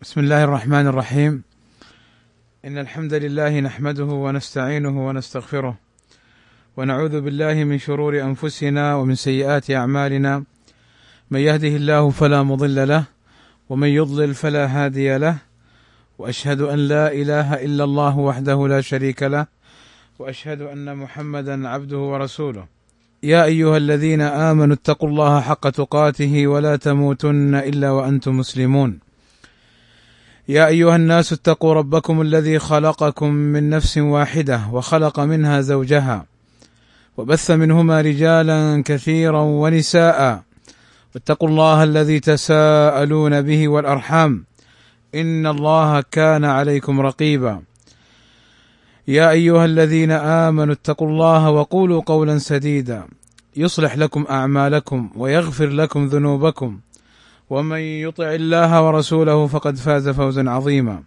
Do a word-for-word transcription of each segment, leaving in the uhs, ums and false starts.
بسم الله الرحمن الرحيم. إن الحمد لله نحمده ونستعينه ونستغفره ونعوذ بالله من شرور أنفسنا ومن سيئات أعمالنا، من يهده الله فلا مضل له ومن يضلل فلا هادي له، وأشهد أن لا إله إلا الله وحده لا شريك له، وأشهد أن محمدا عبده ورسوله. يا أيها الذين آمنوا اتقوا الله حق تقاته ولا تموتن إلا وأنتم مسلمون. يا أيها الناس اتقوا ربكم الذي خلقكم من نفس واحدة وخلق منها زوجها وبث منهما رجالا كثيرا ونساء، واتقوا الله الذي تساءلون به والأرحام إن الله كان عليكم رقيبا. يا أيها الذين آمنوا اتقوا الله وقولوا قولا سديدا يصلح لكم أعمالكم ويغفر لكم ذنوبكم، ومن يطع الله ورسوله فقد فاز فوزا عظيما.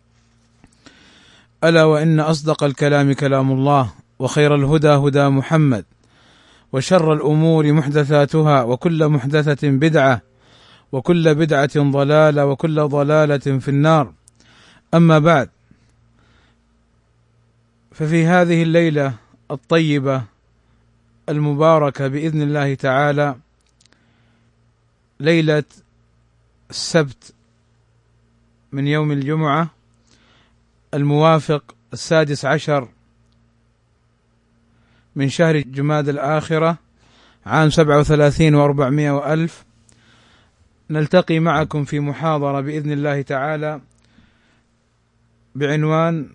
ألا وإن أصدق الكلام كلام الله، وخير الهدى هدى محمد، وشر الأمور محدثاتها، وكل محدثة بدعة، وكل بدعة ضلالة، وكل ضلالة في النار. أما بعد، ففي هذه الليلة الطيبة المباركة بإذن الله تعالى، ليلة السبت من يوم الجمعة الموافق السادس عشر من شهر جماد الآخرة عام سبعة وثلاثين وأربعمائة وألف، نلتقي معكم في محاضرة بإذن الله تعالى بعنوان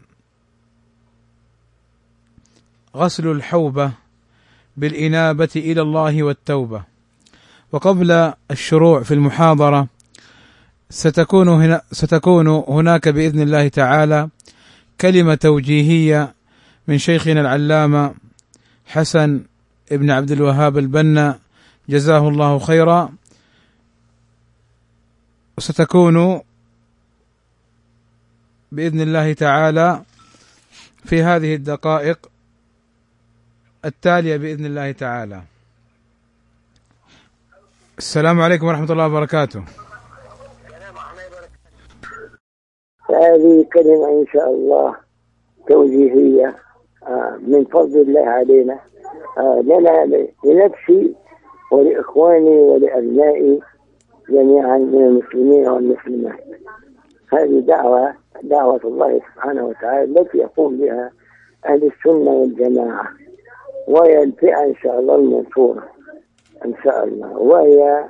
غسل الحوبة بالإنابة إلى الله والتوبة. وقبل الشروع في المحاضرة ستكون هنا ستكون هناك بإذن الله تعالى كلمة توجيهية من شيخنا العلامة حسن ابن عبد الوهاب البنا جزاه الله خيرا، وستكون بإذن الله تعالى في هذه الدقائق التالية بإذن الله تعالى. السلام عليكم ورحمة الله وبركاته. هذه كلمة إن شاء الله توجيهية من فضل الله علينا، لنا لنفسي ولإخواني ولأبنائي جميعا من المسلمين والمسلمات. هذه دعوة دعوة الله سبحانه وتعالى التي يقوم بها أهل السنة والجماعة، وهي الفئة إن شاء الله المنصورة إن شاء الله، وهي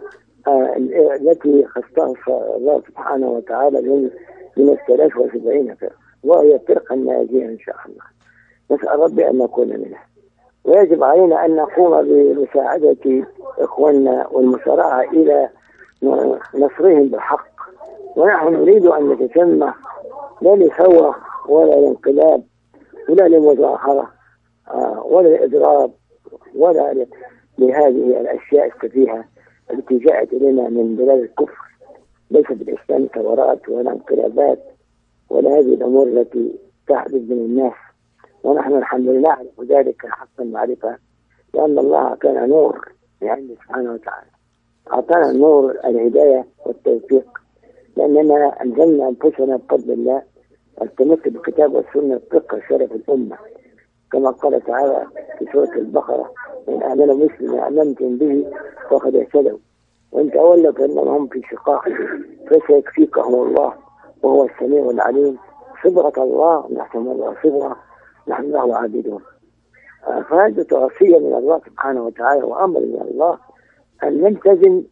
التي خصها الله سبحانه وتعالى من من الثلاث وسبعين فرقة، وهي الفرقة الناجية إن شاء الله. نسأل ربي أن نكون منها، ويجب علينا أن نقوم بمساعدة إخواننا والمسارعة إلى نصرهم بالحق. ونحن نريد أن نتسمى لا لثورة ولا لانقلاب ولا لمظاهرة ولا لإضراب ولا لهذه الأشياء السفيهة التي جاءت إلينا من بلاد الكفر. ليس بالإسلام ثورات ولا انقلابات ولا هذه الأمور التي تحدث من الناس، ونحن الحمد لله نعرف ذلك حق المعرفة، لأن الله كان نور يعني سبحانه وتعالى، أعطانا نور الهداية والتوفيق، لأننا أنزلنا أنفسنا بفضل الله التمسك بالكتاب والسنة فقه شرف الأمة، كما قال تعالى في سورة البقرة: إن آمنوا مثل ما آمنتم به فقد اهتدوا وإن تولوا فإنما هم في شقاق فسيكفيكهم الله وهو السميع العليم. صبغة الله نحن الله صبغة نحن له عابدون. فهذه توصية من الله سبحانه وتعالى وأمر من الله أن نلتزم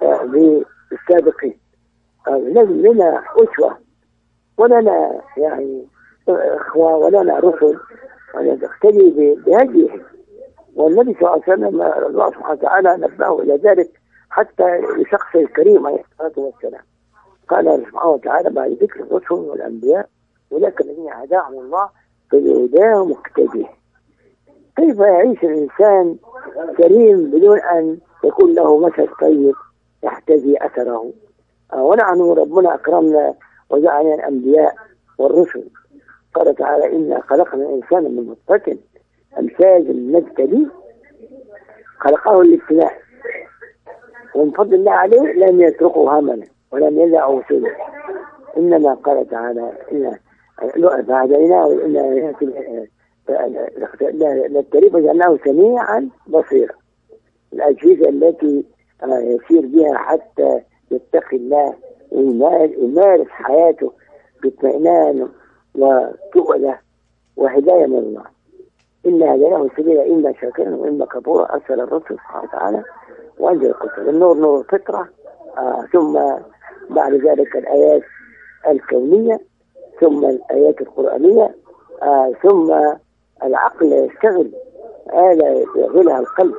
بالسابقين. لازم لنا أسوة ولنا يعني إخوة ولنا رسل ونقتدي بهديهم، والنبي صلى الله عليه وسلم الله سبحانه وتعالى نبهه إلى ذلك حتى لشخص الكريم عليه الصلاة والسلام. قال سبحانه وتعالى بعد ذكر الرسل والأنبياء: أولئك الذين هداهم الله فبهداه مقتدي. كيف يعيش الإنسان كريم بدون أن يكون له مثل طيب يحتذي أثره؟ ونحن ربنا أكرمنا وجعلنا الأنبياء والرسل. قال تعالى: إنا خلقنا الإنسان من نطفة أمشاج نبتليه خلقه الابتلاء، ومن فضل الله عليه لم يتركه هملا ولم يدعه سدى، إنما قال تعالى إن فهديناه إن الطريق جعلناه سميعا بصيرا. الأجهزة التي يسير بها حتى يتقي الله ويمارس حياته باطمئنان وتؤلة وهداية من الله. إن هديناه السبيل إما شاكرا وإما كفورا. أرسل الرسل سبحانه وتعالى وأنزل الكتب. النور نور الفطرة، آه ثم بعد ذلك الآيات الكونية، ثم الآيات القرآنية، آه ثم العقل يشتغل آلة يشغلها القلب.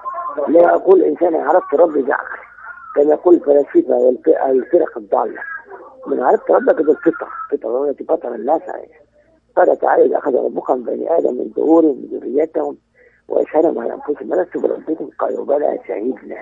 لا أقول إنسان عرفت ربي بعقل كما يقول الفلاسفة والفرق الضالة. من عرفت ربك بالفطرة، فطرة التي فطر الناس عليها. قال تعالى إذا أخذ ربك من بني آدم من ظهورهم من ذريتهم وأشهدهم على أنفسهم ألست بربكم قالوا بلى شهدنا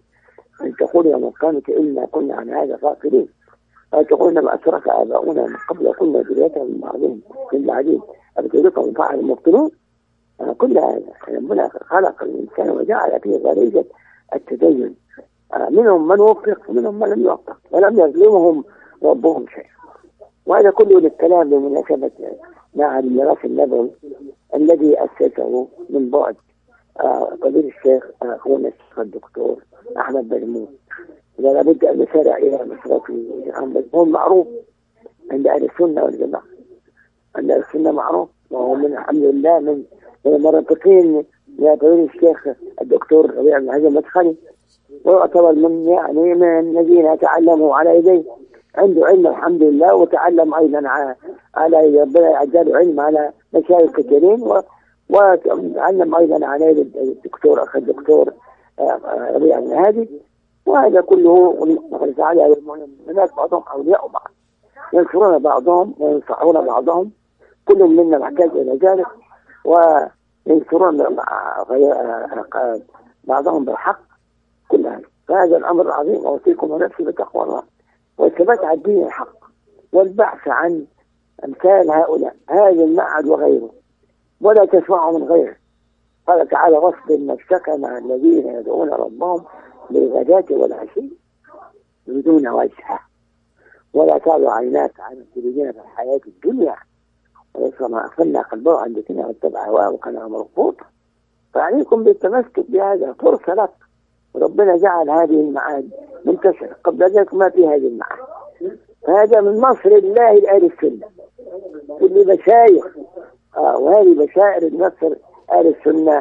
أن تقولوا يوم القيامة إنا كنا عن هذا غافلين أو تقولون ما أشرك آباؤنا من قبل وكنا ذريتهم من بعضهم من بعدين أبتدركم فاعل المبطلون. كل هذا ربنا خلق الإنسان وجعل فيه غريزة التدين. منهم من وفق ومنهم من لم يوفق ولم يظلمهم ربهم شيئا. وهذا كله للكلام بمناسبة معهد الميراث النبوي الذي أسسه من بعد قبيل الشيخ أخونا الشيخ الدكتور أحمد بلمون. إذا لابد أن نسارع إلى مسرته عن بلمون معروف عند أهل السنة والجماعة. عند أهل السنة معروف وهو من الحمد لله من المرافقين لقبيل الشيخ الدكتور ربيع بن هادي المدخلي، ويعتبر من يعني من الذين تعلموا على يديه. عنده علم الحمد لله وتعلم أيضا على ربنا يعجله علم على مشايخ كثيرين، وتعلم أيضا على يد الدكتور أخ الدكتور ربيع بن هادي. وهذا كله تعالى هناك بعضهم أولياء بعض ينصرون بعضهم وينصحون بعضهم، كل منا محتاج إلى ذلك، وينصرون بعضهم بالحق. كل هذا فهذا الأمر العظيم. أوصيكم ونفسي بتقوى الله والثبات على الدين الحق والبحث عن أمثال هؤلاء، هذا المعهد وغيره، ولا تسمعوا من غيره. قال تعالى واصبر نفسك مع الذين يدعون ربهم بالغداة والعشي يريدون وجهه ولا تعد عيناك عن التلفزيون في الحياة الدنيا ولما أغفلنا قلبه عن ذكرنا واتبع هواه وكان أمره فرطا. فعليكم بالتمسك بهذا، فرصة لك. ربنا جعل هذه المعاد منتشرة، قبل ذلك ما في هذه المعاد. هذا من نصر الله لأهل السنة كل بشائر، آه وهذه بشائر النصر أهل السنة،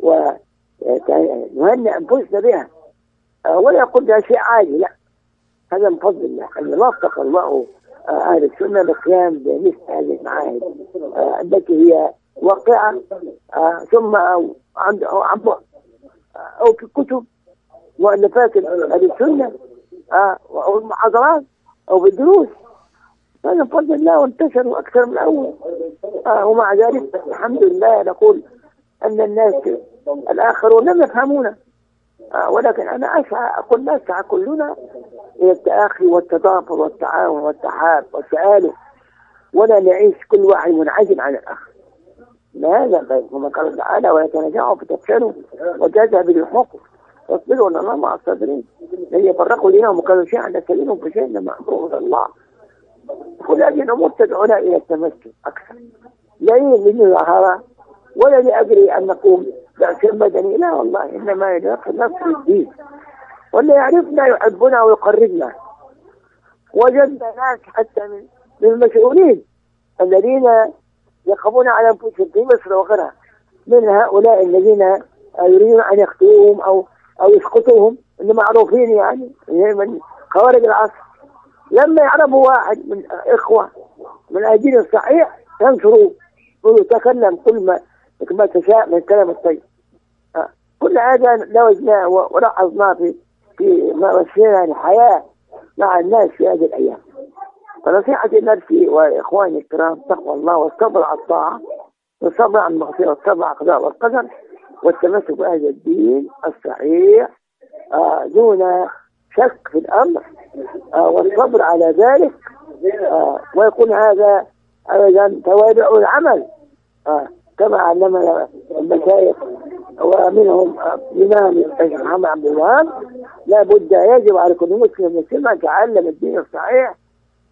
ونهنئ أنفسنا بها، آه ولا يقول ده شيء عادي، لا، هذا من فضل الله أن وفق الله آه أهل السنة بالقيام بمثل هذه المعاهد آه التي هي واقعة، آه ثم أو عن أو عن بعد أو في كتب مؤلفات أهل السنة آه أو المحاضرات أو بالدروس. هذا بفضل الله وانتشروا أكثر من الأول. آه ومع ذلك الحمد لله نقول أن الناس الآخرون لم يفهمونا، آه ولكن أنا أسعى أقول نسعى كلنا إلى التآخي والتضافر والتعاون والتحاب والتآلف، ولا نعيش كل واحد منعزل عن الآخر. هذا خير. كما قال تعالى ويتنازعوا فتفشلوا وتذهب بالحكم واصبروا ان الله مع الصابرين. لن يفرقوا دينهم وكانوا شيئا نستلمهم في شيء لما امرهم الله. كل هذه الامور تدعونا الى التمسك اكثر، لا من ظهارة ولا لاجل ان نقوم بأس مدني، لا والله، انما يدخل نفس الدين. واللي يعرفنا يحبنا ويقربنا. وجدنا ناس حتى من من المسؤولين الذين يقومون على انفسهم في مصر وغيرها من هؤلاء الذين يريدون ان يخطئوهم او او يسقطوهم، اللي معروفين يعني من خوارج العصر. لما يعرفوا واحد من اخوه من الدين الصحيح ينصروه ويتكلم كل ما ما تشاء من الكلام الطيب. آه. كل هذا لوجناه ولاحظناه في في مارسنا الحياه مع الناس في هذه الايام. فنصيحتي لنفسي واخواني الكرام تقوى الله والصبر على الطاعه والصبر عن المغفره والصبر على القضاء والقدر والتمسك بهذا الدين الصحيح آه دون شك في الامر آه والصبر على ذلك آه ويكون هذا ايضا توابع العمل آه كما علمنا المشايخ ومنهم الامام الشيخ محمد عبد الوهاب. لا بد يجب على كل مسلم مسلم ان يتعلم الدين الصحيح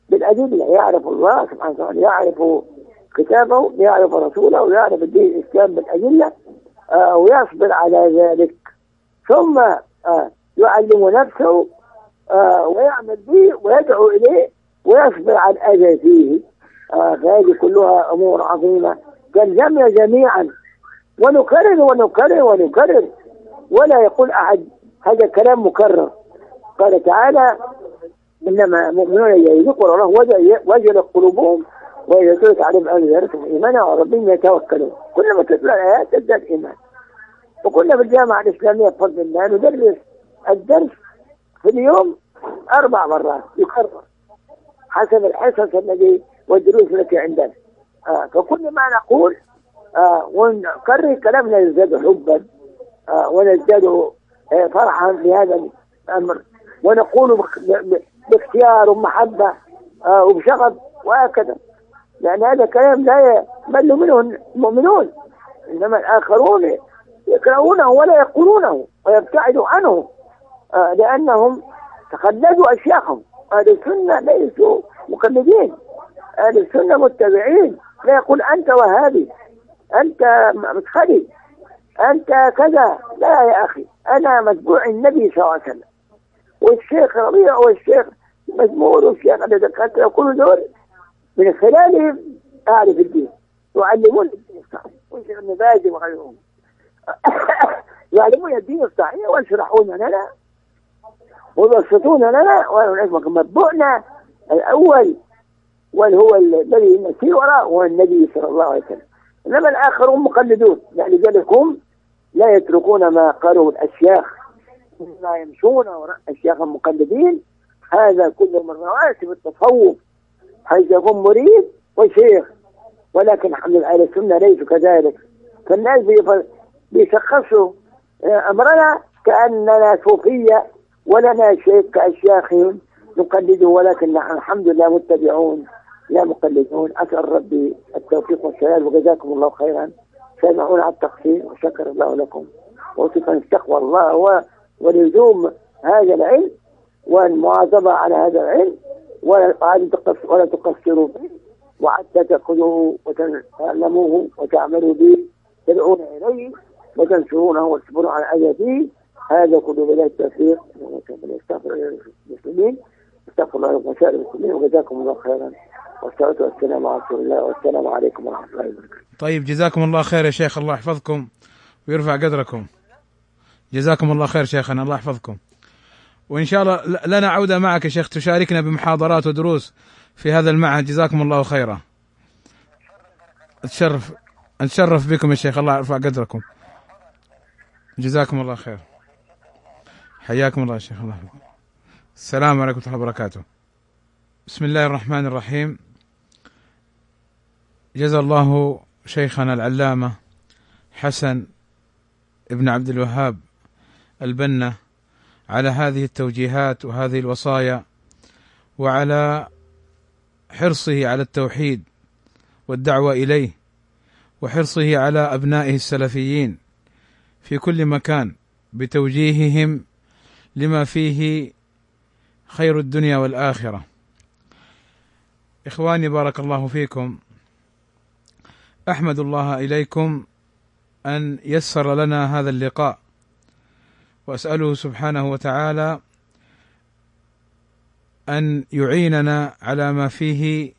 بالأدلة، يعرف الله سبحانه وتعالى، يعرف كتابه، يعرف رسوله، ويعرف الدين الإسلام بالأدلة، آه ويصبر على ذلك، ثم آه يعلم نفسه آه ويعمل به ويدعو إليه ويصبر على الأذى فيه. آه هذه كلها أمور عظيمة تلزمنا جميعا، ونكرر ونكرر ونكرر، ولا يقول أحد هذا كلام مكرر. قال تعالى: إنما مؤمنون يذكر الله وجلت قلوبهم وإذا تلت عليهم آيات زادتهم إيمانا وربهم يتوكلون. كلما تتلى الآيات تزداد إيمان. وكنا في الجامعة الإسلامية بفضل الله ندرس الدرس في اليوم أربع مرات يكرر حسب الحصص الذي والدروس التي عندنا. آه فكل ما نقول آه ونكرر كلامنا يزداد حبا آه ونزداد آه فرحا بهذا الأمر، ونقول باختيار ومحبة آه وبشغف وهكذا، لأن هذا كلام لا يمل منه المؤمنون، إنما الآخرون يكرهونه ولا يقولونه ويبتعدوا عنه آه لأنهم تخلدوا أشياخهم. أهل السنة ليسوا مقلدين، أهل السنة متبعين. لا يقول أنت وهابي، أنت مدخلي، أنت كذا، لا يا أخي، أنا متبوع النبي صلى الله عليه وسلم، والشيخ ربيع والشيخ مزمور والشيخ الدكاترة كل دول من خلالهم أعرف الدين، يعلمون الدين الصحيح، والشيخ النبازي وغيرهم يعلمون الدين الصحيح ويشرحون لنا ويبسطون لنا، ونحن متبوعنا الأول وهو الذي نسير وراءه هو النبي صلى الله عليه وسلم. إنما الآخرون مقلدون، يعني ذلك هم لا يتركون ما قالوا الأشياخ، لا يمشون وراء أشياخ المقلدين. هذا كله من رواسب التصوف، حيث يكون مريد وشيخ، ولكن الحمد لله أهل السنة ليسوا كذلك. فالناس بيشخصوا أمرنا كأننا صوفية ولنا شيخ كأشياخهم نقلده، ولكن نحن الحمد لله متبعون لا مقلدون. أسأل ربي التوفيق والسلام، وجزاكم الله خيرا. سامعون على التقصير، وشكر الله لكم، وصفا تقوى الله ولزوم هذا العلم والمواظبة على هذا العلم، ولا تقصروا فيه، وحتى تأخذوه وتعلموه وتعملوا به، تدعون إليه وتنشرونه وتصبروا على الأذى فيه. هذا كله بلا التوفيق. استغفر المسلمين، استغفر الله لكم وسائر المسلمين، وجزاكم الله خيرا، والصلاة والسلام على رسول الله، والسلام عليكم ورحمة الله وبركاته. طيب، جزاكم الله خير يا شيخ، الله يحفظكم ويرفع قدركم. جزاكم الله خير شيخنا، الله يحفظكم، وإن شاء الله لنا عودة معك يا شيخ تشاركنا بمحاضرات ودروس في هذا المعهد. جزاكم الله خيرا. أتشرف أتشرف بكم يا شيخ، الله يرفع قدركم. جزاكم الله خير. حياكم الله يا شيخ، الله يحفظكم. السلام عليكم ورحمة الله وبركاته. بسم الله الرحمن الرحيم. جزا الله شيخنا العلامة حسن ابن عبد الوهاب البنا على هذه التوجيهات وهذه الوصايا، وعلى حرصه على التوحيد والدعوة إليه، وحرصه على أبنائه السلفيين في كل مكان بتوجيههم لما فيه خير الدنيا والآخرة. إخواني بارك الله فيكم، أحمد الله إليكم أن يسر لنا هذا اللقاء، وأسأله سبحانه وتعالى أن يعيننا على ما فيه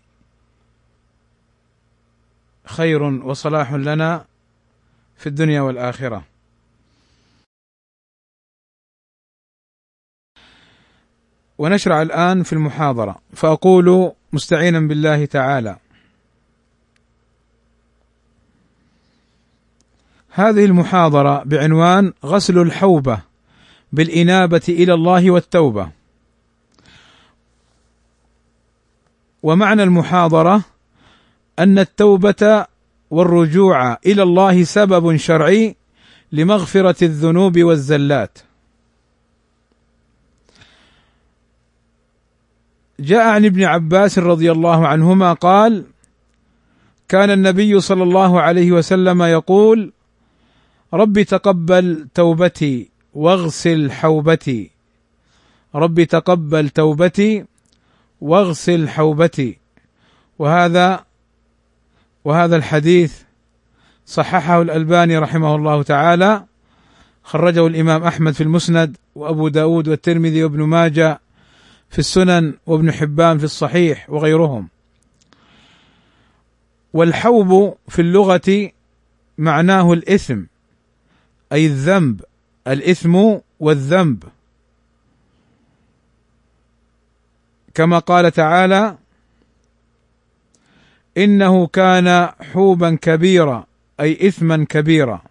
خير وصلاح لنا في الدنيا والآخرة. ونشرع الآن في المحاضرة، فأقول مستعينا بالله تعالى: هذه المحاضرة بعنوان غسل الحوبة بالإنابة إلى الله والتوبة. ومعنى المحاضرة أن التوبة والرجوع إلى الله سبب شرعي لمغفرة الذنوب والزلات. جاء عن ابن عباس رضي الله عنهما قال: كان النبي صلى الله عليه وسلم يقول: رب تقبل توبتي واغسل حوبتي، رب تقبل توبتي واغسل حوبتي. وهذا وهذا الحديث صححه الألباني رحمه الله تعالى، خرجه الإمام أحمد في المسند، وأبو داود والترمذي وابن ماجه في السنن، وابن حبان في الصحيح وغيرهم. والحوب في اللغة معناه الإثم، أي الذنب، الإثم والذنب، كما قال تعالى: إنه كان حوبا كبيرا، أي إثما كبيرا.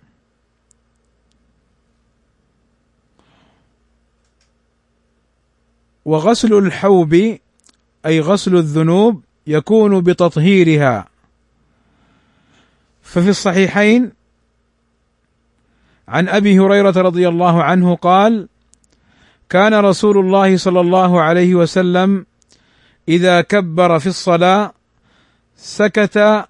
وغسل الحوب أي غسل الذنوب يكون بتطهيرها. ففي الصحيحين عن أبي هريرة رضي الله عنه قال: كان رسول الله صلى الله عليه وسلم إذا كبر في الصلاة سكت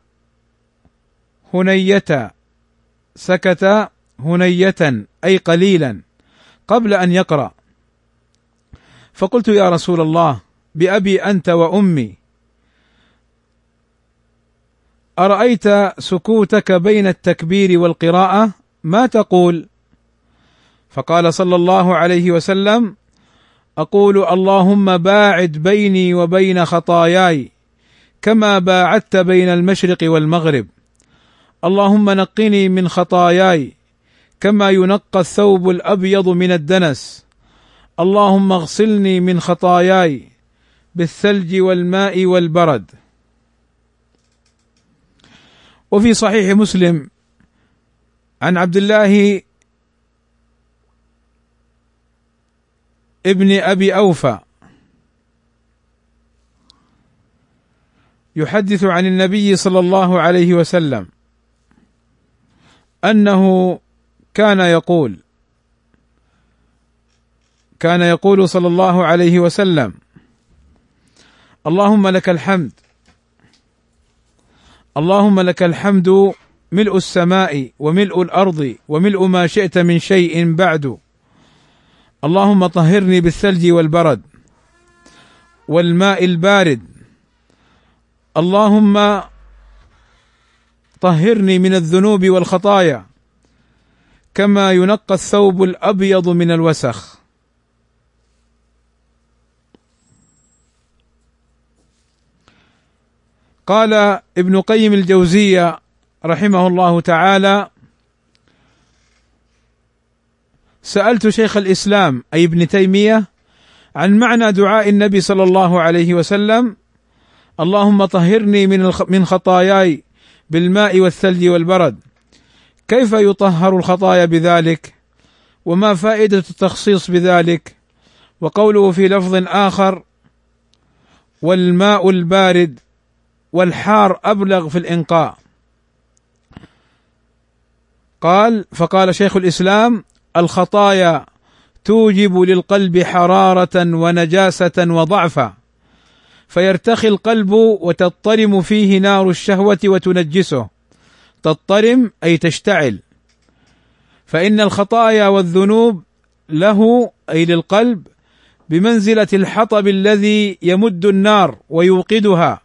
هنية سكت هنية أي قليلا قبل أن يقرأ. فقلت: يا رسول الله، بأبي أنت وأمي، أرأيت سكوتك بين التكبير والقراءة ما تقول؟ فقال صلى الله عليه وسلم: أقول اللهم باعد بيني وبين خطاياي كما باعدت بين المشرق والمغرب، اللهم نقني من خطاياي كما ينقى الثوب الأبيض من الدنس، اللهم اغسلني من خطاياي بالثلج والماء والبرد. وفي صحيح مسلم عن عبد الله ابن أبي أوفى يحدث عن النبي صلى الله عليه وسلم أنه كان يقول كان يقول صلى الله عليه وسلم: اللهم لك الحمد اللهم لك الحمد ملء السماء وملء الأرض وملء ما شئت من شيء بعد، اللهم طهرني بالثلج والبرد والماء البارد، اللهم طهرني من الذنوب والخطايا كما ينقى الثوب الأبيض من الوسخ. قال ابن قيم الجوزية رحمه الله تعالى: سألت شيخ الإسلام أي ابن تيمية عن معنى دعاء النبي صلى الله عليه وسلم: اللهم طهرني من من خطاياي بالماء والثلج والبرد، كيف يطهر الخطايا بذلك؟ وما فائدة التخصيص بذلك؟ وقوله في لفظ آخر: والماء البارد والحار أبلغ في الإنقاء. قال فقال شيخ الإسلام: الخطايا توجب للقلب حرارة ونجاسة وضعفا، فيرتخي القلب وتضطرم فيه نار الشهوة وتنجسه. تضطرم أي تشتعل. فإن الخطايا والذنوب له أي للقلب بمنزلة الحطب الذي يمد النار ويوقدها،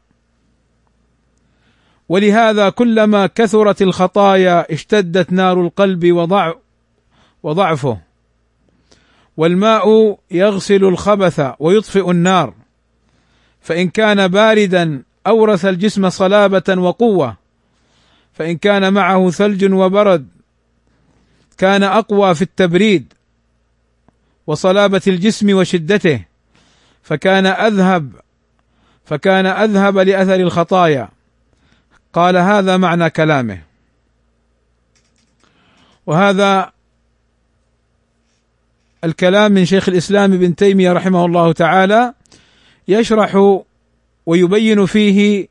ولهذا كلما كثرت الخطايا اشتدت نار القلب وضع وضعفه. والماء يغسل الخبث ويطفئ النار، فإن كان باردا أورث الجسم صلابة وقوة، فإن كان معه ثلج وبرد كان أقوى في التبريد وصلابة الجسم وشدته، فكان أذهب فكان أذهب لأثر الخطايا. قال هذا معنى كلامه. وهذا الكلام من شيخ الإسلام ابن تيمية رحمه الله تعالى يشرح ويبين فيه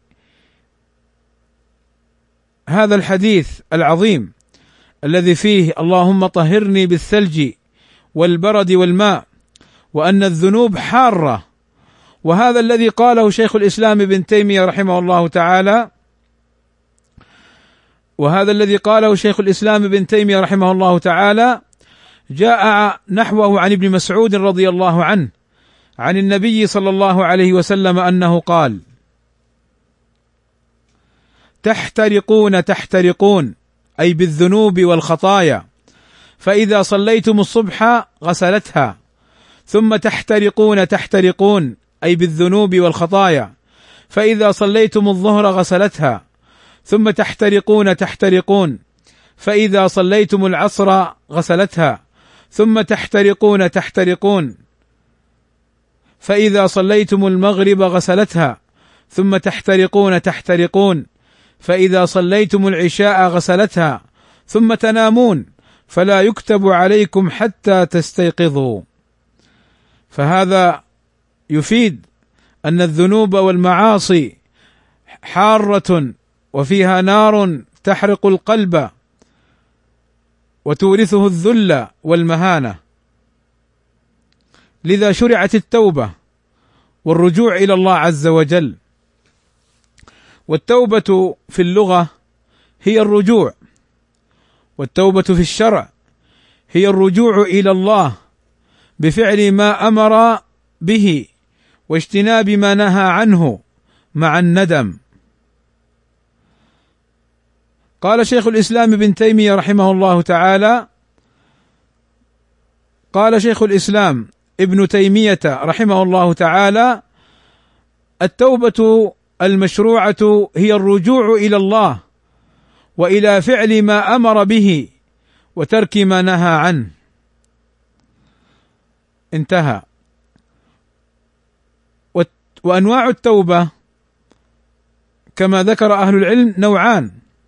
هذا الحديث العظيم الذي فيه اللهم طهرني بالثلج والبرد والماء، وأن الذنوب حارة. وهذا الذي قاله شيخ الإسلام ابن تيمية رحمه الله تعالى وهذا الذي قاله شيخ الإسلام ابن تيمية رحمه الله تعالى جاء نحوه عن ابن مسعود رضي الله عنه عن النبي صلى الله عليه وسلم أنه قال: تحترقون تحترقون، أي بالذنوب والخطايا، فإذا صليتم الصبح غسلتها، ثم تحترقون تحترقون، أي بالذنوب والخطايا، فإذا صليتم الظهر غسلتها، ثم تحترقون تحترقون، فإذا صليتم العصر غسلتها، ثم تحترقون تحترقون، فإذا صليتم المغرب غسلتها، ثم تحترقون تحترقون، فإذا صليتم العشاء غسلتها، ثم تنامون فلا يكتب عليكم حتى تستيقظوا. فهذا يفيد أن الذنوب والمعاصي حارة وفيها نار تحرق القلب وتورثه الذل والمهانة، لذا شرعت التوبة والرجوع إلى الله عز وجل. والتوبة في اللغة هي الرجوع، والتوبة في الشرع هي الرجوع إلى الله بفعل ما أمر به واجتناب ما نهى عنه مع الندم. قال شيخ الإسلام ابن تيمية رحمه الله تعالى قال شيخ الإسلام ابن تيمية رحمه الله تعالى: التوبة المشروعة هي الرجوع إلى الله وإلى فعل ما أمر به وترك ما نهى عنه. انتهى. وأنواع التوبة كما ذكر أهل العلم نوعان.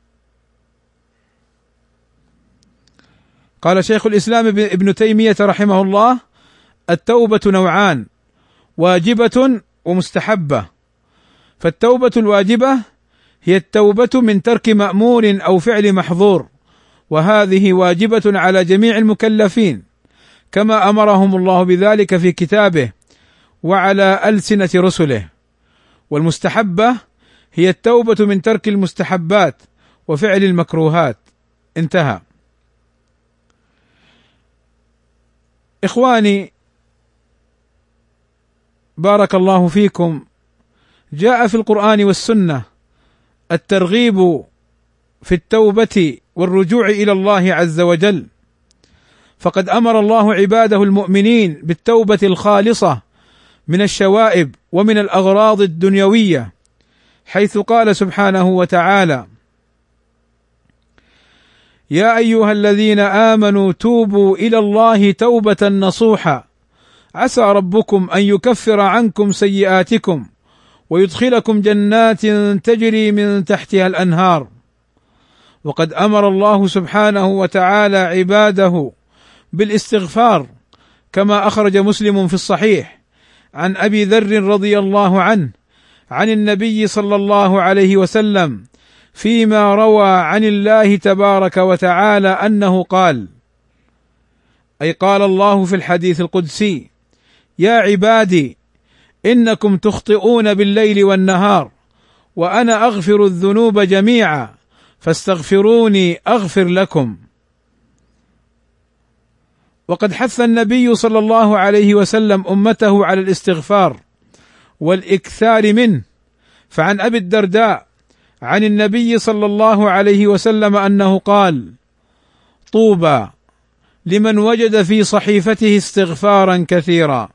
قال شيخ الإسلام ابن تيمية رحمه الله: التوبة نوعان، واجبة ومستحبة. فالتوبة الواجبة هي التوبة من ترك مأمور أو فعل محظور، وهذه واجبة على جميع المكلفين كما أمرهم الله بذلك في كتابه وعلى ألسنة رسله. والمستحبة هي التوبة من ترك المستحبات وفعل المكروهات. انتهى. إخواني بارك الله فيكم، جاء في القرآن والسنة الترغيب في التوبة والرجوع إلى الله عز وجل، فقد أمر الله عباده المؤمنين بالتوبة الخالصة من الشوائب ومن الأغراض الدنيوية، حيث قال سبحانه وتعالى: يا أيها الذين آمنوا توبوا إلى الله توبة نصوحا عسى ربكم أن يكفر عنكم سيئاتكم ويدخلكم جنات تجري من تحتها الأنهار. وقد أمر الله سبحانه وتعالى عباده بالاستغفار، كما أخرج مسلم في الصحيح عن أبي ذر رضي الله عنه عن النبي صلى الله عليه وسلم فيما روى عن الله تبارك وتعالى أنه قال، أي قال الله في الحديث القدسي: يا عبادي إنكم تخطئون بالليل والنهار وأنا أغفر الذنوب جميعا فاستغفروني أغفر لكم. وقد حث النبي صلى الله عليه وسلم أمته على الاستغفار والإكثار منه، فعن أبي الدرداء عن النبي صلى الله عليه وسلم أنه قال: طوبى لمن وجد في صحيفته استغفارا كثيرا.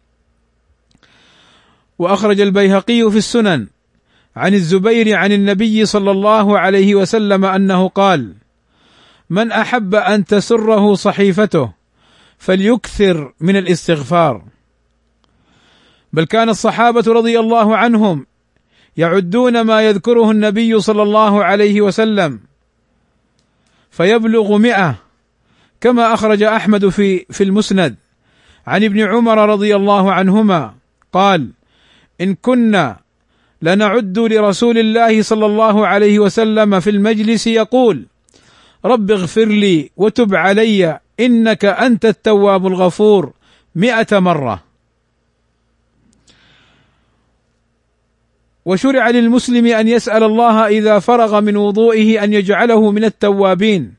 وأخرج البيهقي في السنن عن الزبير عن النبي صلى الله عليه وسلم أنه قال: من أحب أن تسره صحيفته فليكثر من الاستغفار. بل كان الصحابة رضي الله عنهم يعدون ما يذكره النبي صلى الله عليه وسلم فيبلغ مئة، كما أخرج أحمد في في المسند عن ابن عمر رضي الله عنهما قال: إن كنا لنعد لرسول الله صلى الله عليه وسلم في المجلس يقول: رب اغفر لي وتب علي إنك أنت التواب الغفور مئة مرة. وشرع للمسلم أن يسأل الله إذا فرغ من وضوئه أن يجعله من التوابين.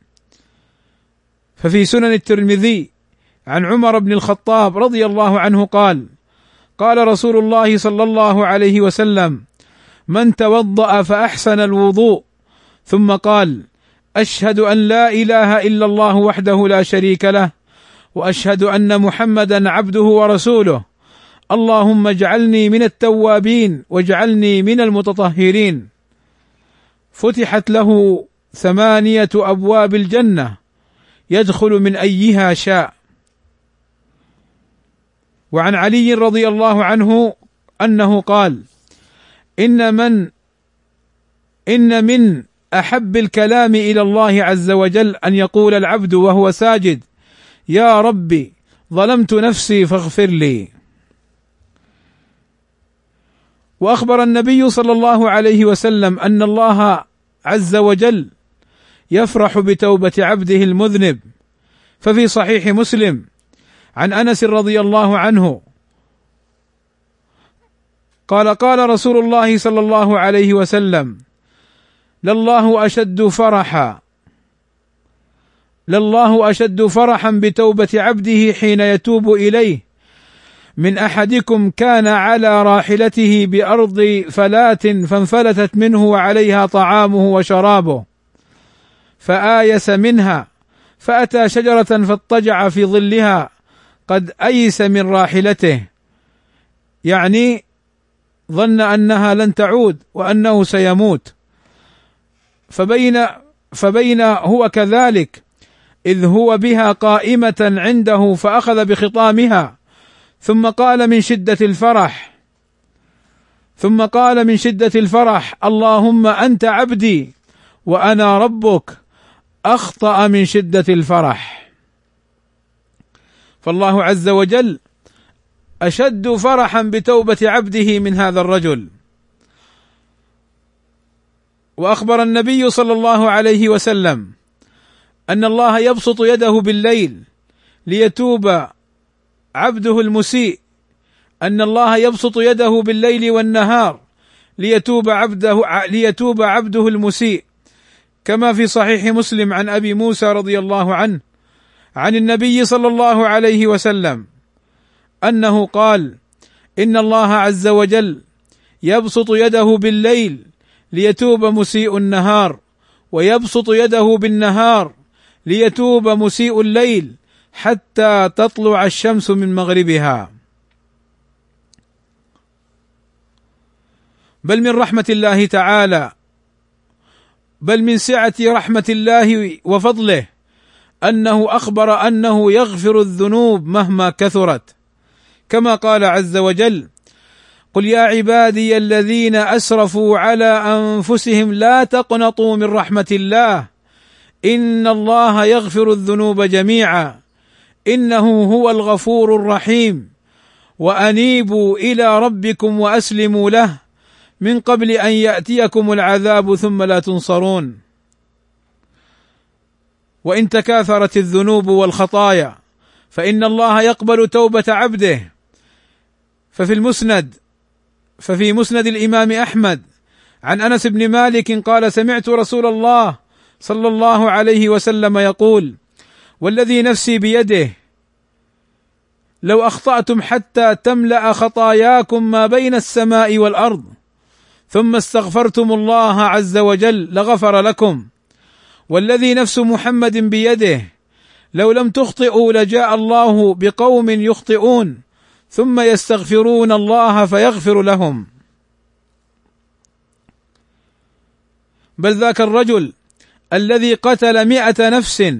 ففي سنن الترمذي عن عمر بن الخطاب رضي الله عنه قال: قال رسول الله صلى الله عليه وسلم: من توضأ فأحسن الوضوء ثم قال: أشهد أن لا إله إلا الله وحده لا شريك له وأشهد أن محمدا عبده ورسوله، اللهم اجعلني من التوابين واجعلني من المتطهرين، فتحت له ثمانية أبواب الجنة يدخل من أيها شاء. وعن علي رضي الله عنه أنه قال: إن من إن من أحب الكلام إلى الله عز وجل أن يقول العبد وهو ساجد: يا ربي ظلمت نفسي فاغفر لي. وأخبر النبي صلى الله عليه وسلم أن الله عز وجل يفرح بتوبة عبده المذنب، ففي صحيح مسلم عن أنس رضي الله عنه قال: قال رسول الله صلى الله عليه وسلم: لله أشد فرحا لله أشد فرحا بتوبة عبده حين يتوب إليه من أحدكم كان على راحلته بأرض فلات فانفلتت منه وعليها طعامه وشرابه فآيس منها فأتى شجرة فاضطجع في ظلها قد أيس من راحلته، يعني ظن أنها لن تعود وأنه سيموت، فبين فبين هو كذلك إذ هو بها قائمة عنده فأخذ بخطامها ثم قال من شدة الفرح ثم قال من شدة الفرح: اللهم أنت عبدي وأنا ربك، أخطأ من شدة الفرح. فالله عز وجل أشد فرحا بتوبة عبده من هذا الرجل. وأخبر النبي صلى الله عليه وسلم أن الله يبسط يده بالليل ليتوب عبده المسيء، أن الله يبسط يده بالليل والنهار ليتوب عبده ليتوب عبده المسيء، كما في صحيح مسلم عن أبي موسى رضي الله عنه عن النبي صلى الله عليه وسلم أنه قال: إن الله عز وجل يبسط يده بالليل ليتوب مسيء النهار، ويبسط يده بالنهار ليتوب مسيء الليل حتى تطلع الشمس من مغربها. بل من رحمة الله تعالى بل من سعة رحمة الله وفضله أنه أخبر أنه يغفر الذنوب مهما كثرت، كما قال عز وجل: قل يا عبادي الذين أسرفوا على أنفسهم لا تقنطوا من رحمة الله إن الله يغفر الذنوب جميعا إنه هو الغفور الرحيم وأنيبوا إلى ربكم وأسلموا له من قبل أن يأتيكم العذاب ثم لا تنصرون. وإن تكاثرت الذنوب والخطايا فإن الله يقبل توبة عبده. ففي المسند ففي مسند الإمام أحمد عن أنس بن مالك قال: سمعت رسول الله صلى الله عليه وسلم يقول: والذي نفسي بيده لو أخطأتم حتى تملأ خطاياكم ما بين السماء والأرض ثم استغفرتم الله عز وجل لغفر لكم، والذي نفس محمد بيده لو لم تخطئوا لجاء الله بقوم يخطئون ثم يستغفرون الله فيغفر لهم. بل ذاك الرجل الذي قتل مئة نفس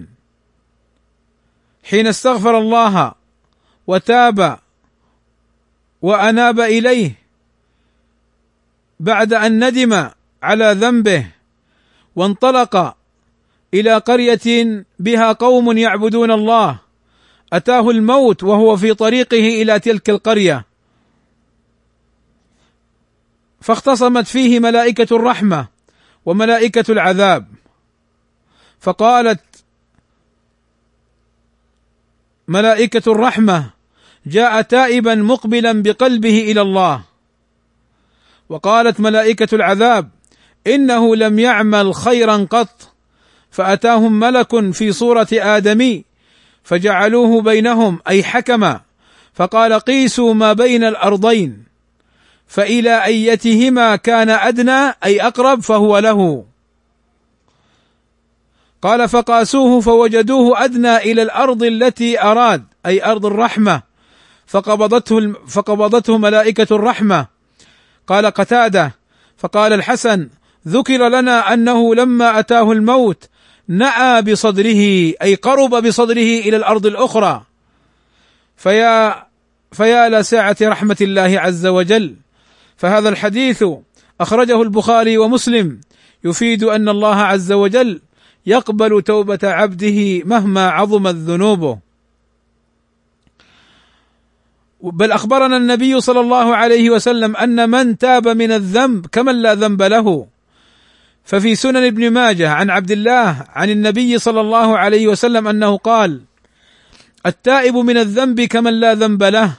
حين استغفر الله وتاب وأناب إليه بعد أن ندم على ذنبه وانطلق إلى قرية بها قوم يعبدون الله، أتاه الموت وهو في طريقه إلى تلك القرية، فاختصمت فيه ملائكة الرحمة وملائكة العذاب، فقالت ملائكة الرحمة: جاء تائبا مقبلا بقلبه إلى الله. وقالت ملائكة العذاب: إنه لم يعمل خيرا قط. فأتاهم ملك في صورة آدمي فجعلوه بينهم أي حكما، فقال: قيسوا ما بين الأرضين فإلى أيتهما كان أدنى أي أقرب فهو له. قال: فقاسوه فوجدوه أدنى إلى الأرض التي أراد أي أرض الرحمة، فقبضته فقبضته ملائكة الرحمة. قال قتادة: فقال الحسن: ذكر لنا أنه لما أتاه الموت نأى بصدره أي قرب بصدره إلى الأرض الأخرى. فيا فيا لسعة رحمة الله عز وجل. فهذا الحديث أخرجه البخاري ومسلم يفيد أن الله عز وجل يقبل توبة عبده مهما عظمت ذنوبه. بل أخبرنا النبي صلى الله عليه وسلم أن من تاب من الذنب كمن لا ذنب له. ففي سنن ابن ماجه عن عبد الله عن النبي صلى الله عليه وسلم أنه قال: التائب من الذنب كمن لا ذنب له،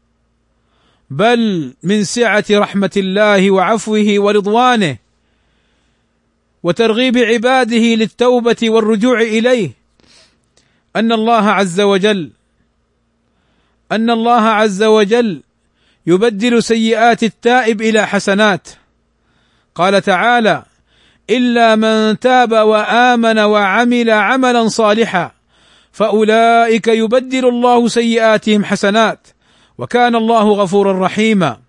بل من سعة رحمة الله وعفوه ورضوانه وترغيب عباده للتوبة والرجوع إليه أن الله عز وجل أن الله عز وجل يبدل سيئات التائب إلى حسنات. قال تعالى: إلا من تاب وآمن وعمل عملا صالحا فأولئك يبدل الله سيئاتهم حسنات وكان الله غفورا رحيما.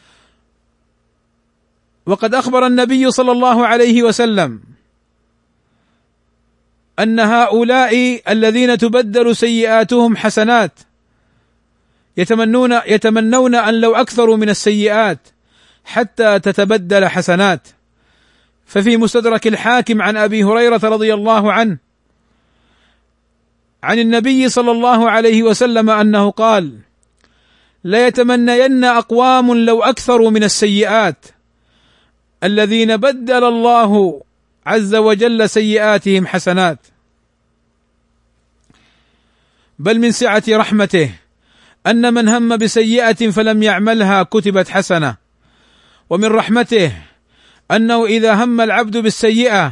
وقد أخبر النبي صلى الله عليه وسلم أن هؤلاء الذين تبدل سيئاتهم حسنات يتمنون يتمنون أن لو أكثروا من السيئات حتى تتبدل حسنات. ففي مستدرك الحاكم عن أبي هريرة رضي الله عنه عن النبي صلى الله عليه وسلم أنه قال: لا يتمنين أقوام لو أكثروا من السيئات الذين بدل الله عز وجل سيئاتهم حسنات. بل من سعة رحمته أن من هم بسيئة فلم يعملها كتبت حسنة، ومن رحمته أنه إذا هم العبد بالسيئة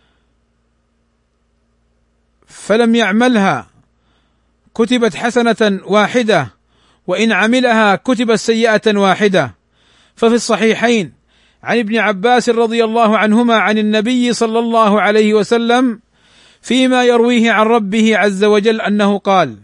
فلم يعملها كتبت حسنة واحدة، وإن عملها كتبت سيئة واحدة. ففي الصحيحين عن ابن عباس رضي الله عنهما عن النبي صلى الله عليه وسلم فيما يرويه عن ربه عز وجل أنه قال: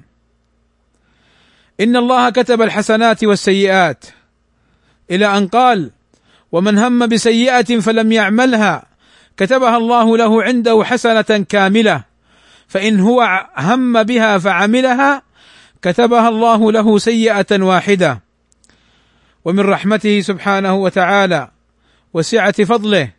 إن الله كتب الحسنات والسيئات، إلى أن قال: ومن هم بسيئة فلم يعملها كتبها الله له عنده حسنة كاملة، فإن هو هم بها فعملها كتبها الله له سيئة واحدة. ومن رحمته سبحانه وتعالى وسعة فضله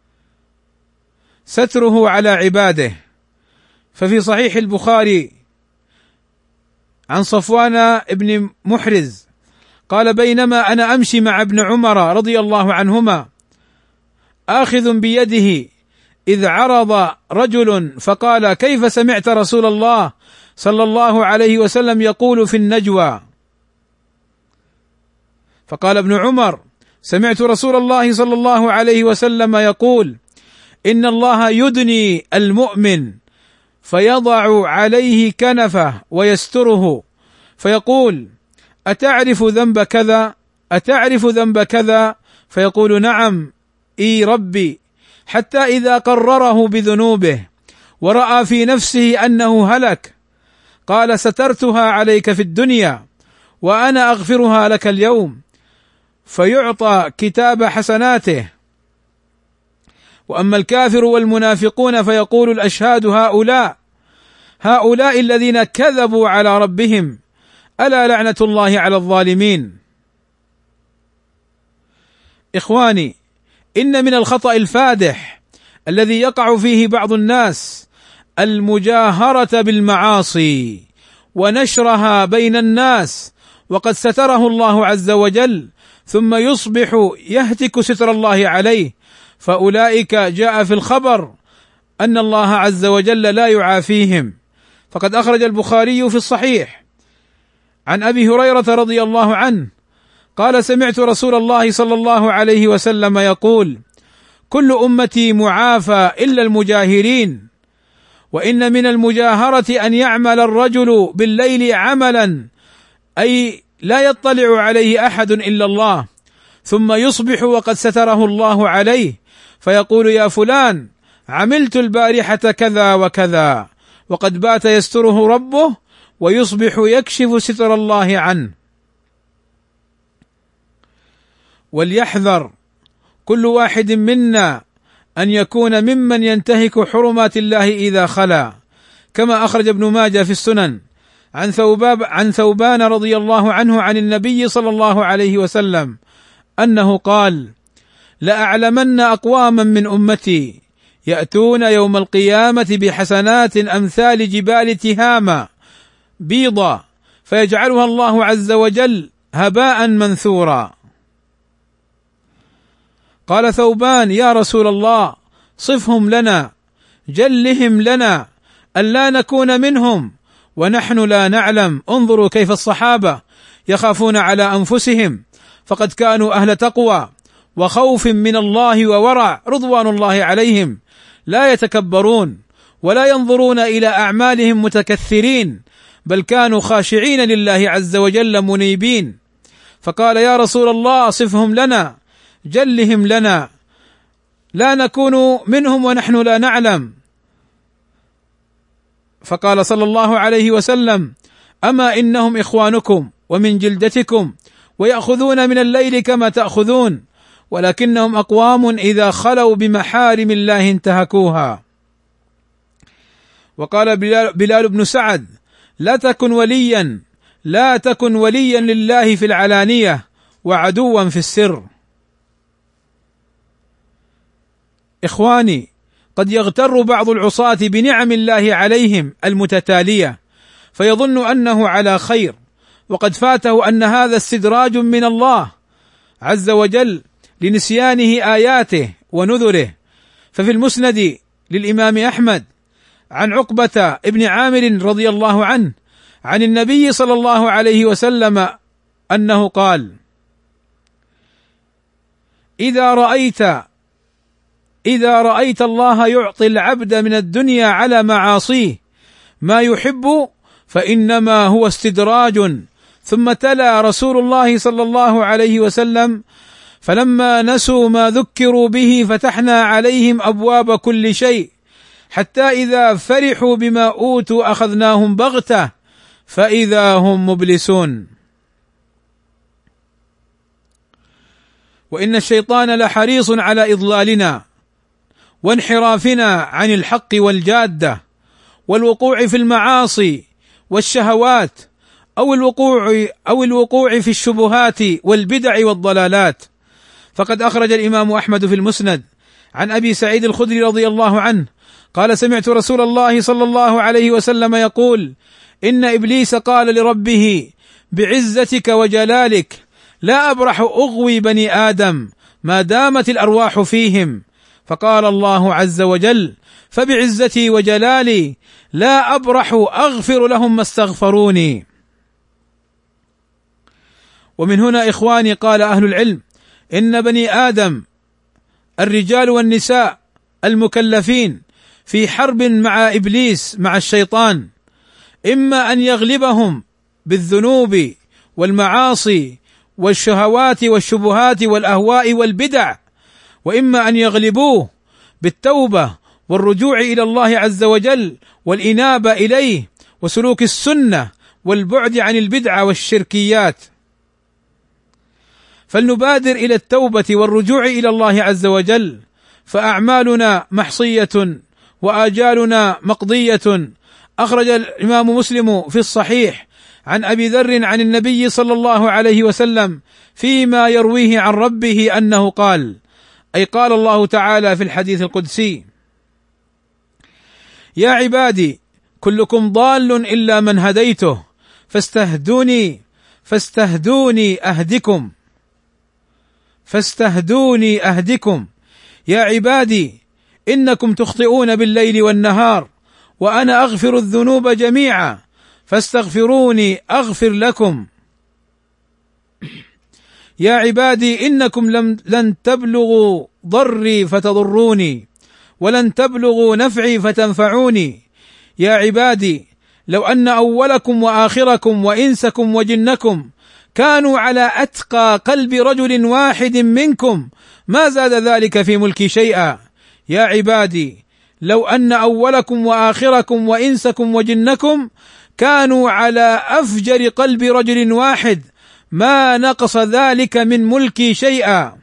ستره على عباده. ففي صحيح البخاري عن صفوان بن محرز قال: بينما أنا أمشي مع ابن عمر رضي الله عنهما آخذ بيده إذ عرض رجل فقال: كيف سمعت رسول الله صلى الله عليه وسلم يقول في النجوى؟ فقال ابن عمر: سمعت رسول الله صلى الله عليه وسلم يقول: إن الله يدني المؤمن فيضع عليه كنفه ويستره فيقول: أتعرف ذنب كذا؟ أتعرف ذنب كذا؟ فيقول: نعم إي ربي، حتى إذا قرره بذنوبه ورأى في نفسه أنه هلك قال: سترتها عليك في الدنيا وأنا أغفرها لك اليوم، فيعطى كتاب حسناته. وأما الكافر والمنافقون فيقول الأشهاد هؤلاء هؤلاء الذين كذبوا على ربهم، ألا لعنة الله على الظالمين. إخواني، إن من الخطأ الفادح الذي يقع فيه بعض الناس المجاهرة بالمعاصي ونشرها بين الناس وقد ستره الله عز وجل، ثم يصبح يهتك ستر الله عليه، فأولئك جاء في الخبر أن الله عز وجل لا يعافيهم. فقد أخرج البخاري في الصحيح عن أبي هريرة رضي الله عنه قال: سمعت رسول الله صلى الله عليه وسلم يقول: كل أمتي معافى إلا المجاهرين، وإن من المجاهرة أن يعمل الرجل بالليل عملا أي لا يطلع عليه أحد إلا الله، ثم يصبح وقد ستره الله عليه فيقول: يا فلان عملت البارحة كذا وكذا، وقد بات يستره ربه ويصبح يكشف ستر الله عنه. وليحذر كل واحد منا أن يكون ممن ينتهك حرمات الله إذا خلا، كما أخرج ابن ماجه في السنن عن ثوبان عن ثوبان رضي الله عنه عن النبي صلى الله عليه وسلم أنه قال: لأعلمن أقواما من أمتي يأتون يوم القيامة بحسنات أمثال جبال تهامة بيضا فيجعلها الله عز وجل هباء منثورا. قال ثوبان: يا رسول الله صفهم لنا، جلهم لنا ألا نكون منهم ونحن لا نعلم. انظروا كيف الصحابة يخافون على أنفسهم، فقد كانوا أهل تقوى وخوف من الله وورع رضوان الله عليهم، لا يتكبرون ولا ينظرون إلى أعمالهم متكثرين، بل كانوا خاشعين لله عز وجل منيبين. فقال: يا رسول الله صفهم لنا، جلهم لنا، لا نكون منهم ونحن لا نعلم. فقال صلى الله عليه وسلم: أما إنهم إخوانكم ومن جلدتكم ويأخذون من الليل كما تأخذون، ولكنهم أقوام إذا خلوا بمحارم الله انتهكوها. وقال بلال, بلال بن سعد: لا تكن وليا لا تكن وليا لله في العلانية وعدوا في السر. إخواني، قد يغتر بعض العصاة بنعم الله عليهم المتتالية فيظن أنه على خير، وقد فاته أن هذا استدراج من الله عز وجل لنسيانه آياته ونذره. ففي المسند للإمام أحمد عن عقبة ابن عامر رضي الله عنه عن النبي صلى الله عليه وسلم أنه قال: إذا رأيت إذا رأيت الله يعطي العبد من الدنيا على معاصيه ما يحب فإنما هو استدراج. ثم تلا رسول الله صلى الله عليه وسلم: فلما نسوا ما ذكروا به فتحنا عليهم أبواب كل شيء حتى إذا فرحوا بما أوتوا أخذناهم بغتة فإذا هم مبلسون. وإن الشيطان لحريص على إضلالنا وانحرافنا عن الحق والجادة والوقوع في المعاصي والشهوات أو الوقوع أو الوقوع في الشبهات والبدع والضلالات. فقد أخرج الإمام أحمد في المسند عن أبي سعيد الخدري رضي الله عنه قال: سمعت رسول الله صلى الله عليه وسلم يقول: إن إبليس قال لربه: بعزتك وجلالك لا أبرح أغوي بني آدم ما دامت الأرواح فيهم. فقال الله عز وجل: فبعزتي وجلالي لا أبرح أغفر لهم ما استغفروني. ومن هنا إخواني قال أهل العلم: إن بني آدم الرجال والنساء المكلفين في حرب مع إبليس مع الشيطان، إما أن يغلبهم بالذنوب والمعاصي والشهوات والشبهات والأهواء والبدع، وإما أن يغلبوه بالتوبة والرجوع إلى الله عز وجل والإنابة إليه وسلوك السنة والبعد عن البدع والشركيات. فلنبادر إلى التوبة والرجوع إلى الله عز وجل، فأعمالنا محصية وآجالنا مقضية. أخرج الإمام مسلم في الصحيح عن أبي ذر عن النبي صلى الله عليه وسلم فيما يرويه عن ربه أنه قال، أي قال الله تعالى في الحديث القدسي: يا عبادي كلكم ضال إلا من هديته فاستهدوني فاستهدوني أهدكم فاستهدوني أهدكم يا عبادي إنكم تخطئون بالليل والنهار وأنا أغفر الذنوب جميعا فاستغفروني أغفر لكم. يا عبادي إنكم لم لن تبلغوا ضري فتضروني ولن تبلغوا نفعي فتنفعوني. يا عبادي لو أن أولكم وآخركم وإنسكم وجنكم كانوا على أتقى قلب رجل واحد منكم ما زاد ذلك في ملكي شيئا. يا عبادي لو أن أولكم وآخركم وإنسكم وجنكم كانوا على أفجر قلب رجل واحد ما نقص ذلك من ملكي شيئا.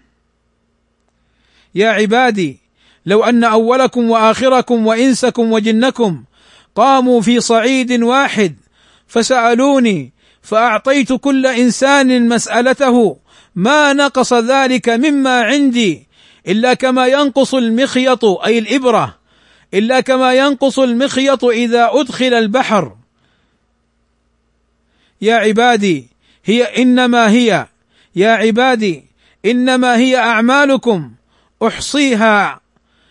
يا عبادي لو أن أولكم وآخركم وإنسكم وجنكم قاموا في صعيد واحد فسألوني فأعطيت كل إنسان مسألته ما نقص ذلك مما عندي إلا كما ينقص المخيط أي الإبرة إلا كما ينقص المخيط إذا أدخل البحر. يا عبادي هي إنما هي يا عبادي إنما هي أعمالكم أحصيها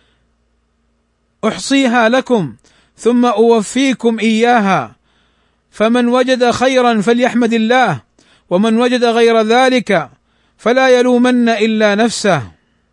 أحصيها لكم ثم أوفيكم إياها، فمن وجد خيرا فليحمد الله ومن وجد غير ذلك فلا يلومن إلا نفسه.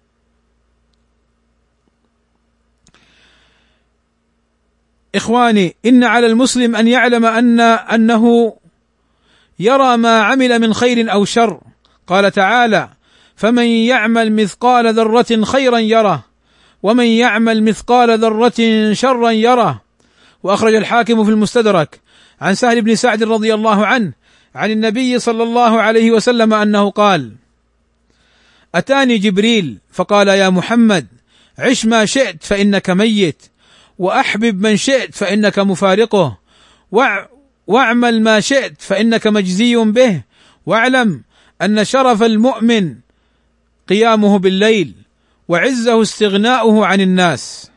إخواني، إن على المسلم أن يعلم أن أنه يرى ما عمل من خير أو شر. قال تعالى: فمن يعمل مثقال ذرة خيرا يره ومن يعمل مثقال ذرة شرا يره. وأخرج الحاكم في المستدرك عن سهل بن سعد رضي الله عنه عن النبي صلى الله عليه وسلم أنه قال: أتاني جبريل فقال: يا محمد، عش ما شئت فإنك ميت، وأحبب من شئت فإنك مفارقه، واعمل ما شئت فإنك مجزي به، واعلم أن شرف المؤمن قيامه بالليل وعزه استغناؤه عن الناس.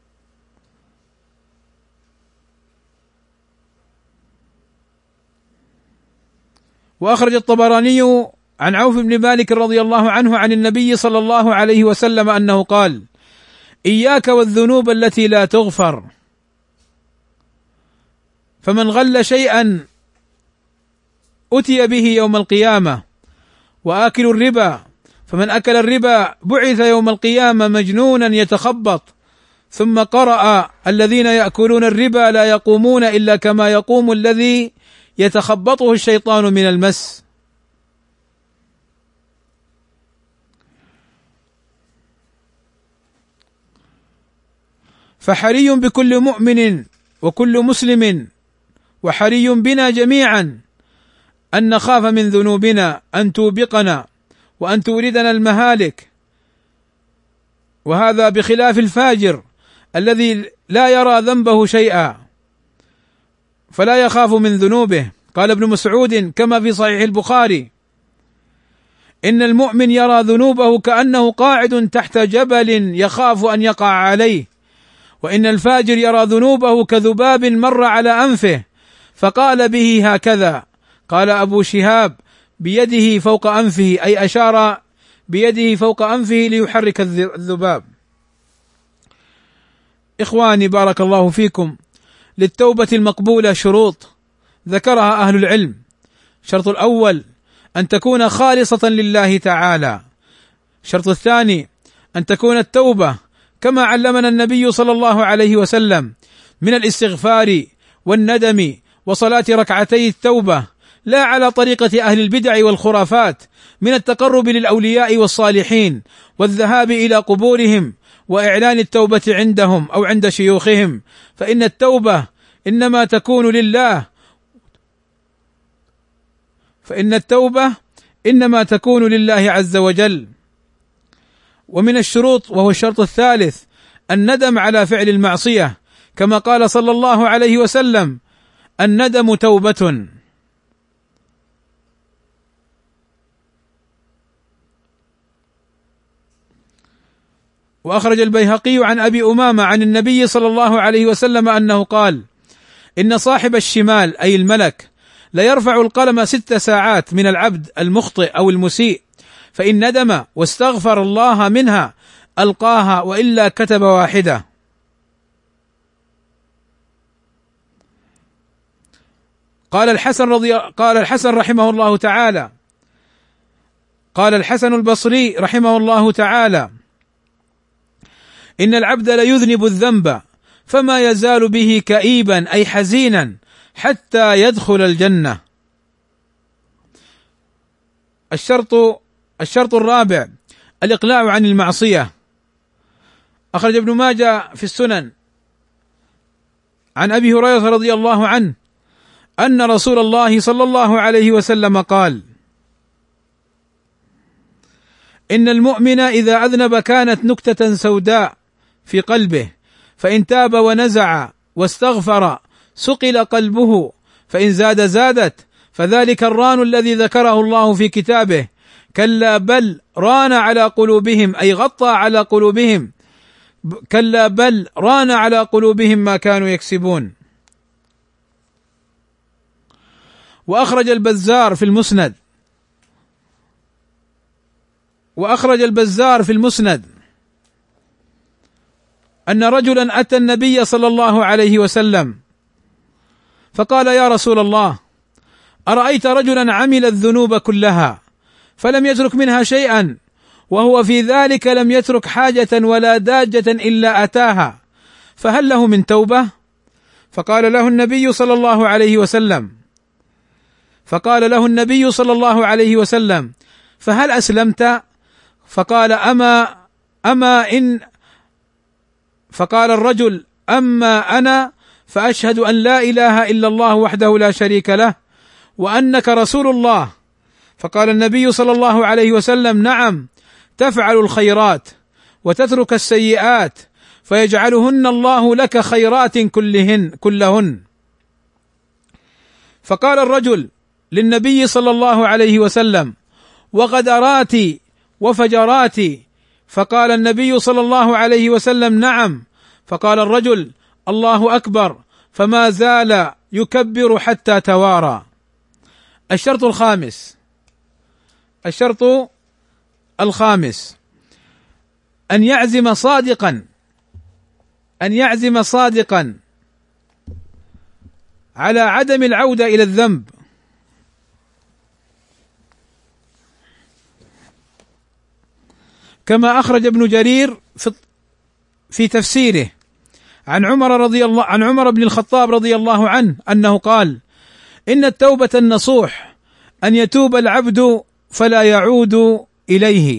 وأخرج الطبراني عن عوف بن مالك رضي الله عنه عن النبي صلى الله عليه وسلم أنه قال: إياك والذنوب التي لا تغفر، فمن غل شيئا أتي به يوم القيامة، وآكل الربا، فمن أكل الربا بعث يوم القيامة مجنونا يتخبط. ثم قرأ: الذين يأكلون الربا لا يقومون إلا كما يقوم الذي يتخبطه الشيطان من المس. فحري بكل مؤمن وكل مسلم وحري بنا جميعا أن نخاف من ذنوبنا أن توبقنا وأن توردنا المهالك، وهذا بخلاف الفاجر الذي لا يرى ذنبه شيئا فلا يخاف من ذنوبه. قال ابن مسعود كما في صحيح البخاري: إن المؤمن يرى ذنوبه كأنه قاعد تحت جبل يخاف أن يقع عليه، وإن الفاجر يرى ذنوبه كذباب مر على أنفه فقال به هكذا. قال أبو شهاب: بيده فوق أنفه، أي أشار بيده فوق أنفه ليحرك الذباب. إخواني بارك الله فيكم، للتوبة المقبولة شروط ذكرها أهل العلم. الشرط الأول أن تكون خالصة لله تعالى. الشرط الثاني أن تكون التوبة كما علمنا النبي صلى الله عليه وسلم من الاستغفار والندم وصلاة ركعتي التوبة، لا على طريقة أهل البدع والخرافات من التقرب للأولياء والصالحين والذهاب إلى قبورهم وإعلان التوبة عندهم أو عند شيوخهم، فإن التوبة إنما تكون لله فإن التوبة إنما تكون لله عز وجل. ومن الشروط، وهو الشرط الثالث، الندم على فعل المعصية، كما قال صلى الله عليه وسلم: الندم توبة. وأخرج البيهقي عن أبي أمامة عن النبي صلى الله عليه وسلم أنه قال: إن صاحب الشمال أي الملك ليرفع القلم ست ساعات من العبد المخطئ أو المسيء، فإن ندم واستغفر الله منها ألقاها وإلا كتب واحدة. قال الحسن رضي قال الحسن رحمه الله تعالى قال الحسن البصري رحمه الله تعالى: إن العبد ليذنب الذنب فما يزال به كئيبا أي حزينا حتى يدخل الجنة. الشرط الشرط الرابع الإقلاع عن المعصية. أخرج ابن ماجه في السنن عن أبي هريرة رضي الله عنه أن رسول الله صلى الله عليه وسلم قال: إن المؤمن إذا أذنب كانت نكتة سوداء في قلبه، فإن تاب ونزع واستغفر سقل قلبه، فإن زاد زادت، فذلك الران الذي ذكره الله في كتابه، كلا بل ران على قلوبهم، أي غطى على قلوبهم، كلا بل ران على قلوبهم ما كانوا يكسبون. وأخرج البزار في المسند وأخرج البزار في المسند أن رجلا أتى النبي صلى الله عليه وسلم فقال: يا رسول الله، أرأيت رجلا عمل الذنوب كلها فلم يترك منها شيئا، وهو في ذلك لم يترك حاجة ولا داجة إلا أتاها، فهل له من توبة؟ فقال له النبي صلى الله عليه وسلم فقال له النبي صلى الله عليه وسلم فهل أسلمت؟ فقال: أما أما إن فقال الرجل: أما أنا فأشهد أن لا إله إلا الله وحده لا شريك له وأنك رسول الله. فقال النبي صلى الله عليه وسلم: نعم، تفعل الخيرات وتترك السيئات فيجعلهن الله لك خيرات كلهن كلهن. فقال الرجل للنبي صلى الله عليه وسلم: وغدراتي وفجراتي؟ فقال النبي صلى الله عليه وسلم: نعم. فقال الرجل: الله أكبر، فما زال يكبر حتى توارى. الشرط الخامس الشرط الخامس أن يعزم صادقا أن يعزم صادقا على عدم العودة إلى الذنب، كما أخرج ابن جرير في في تفسيره عن عمر رضي الله عن عمر بن الخطاب رضي الله عنه أنه قال: إن التوبة النصوح أن يتوب العبد فلا يعود إليه.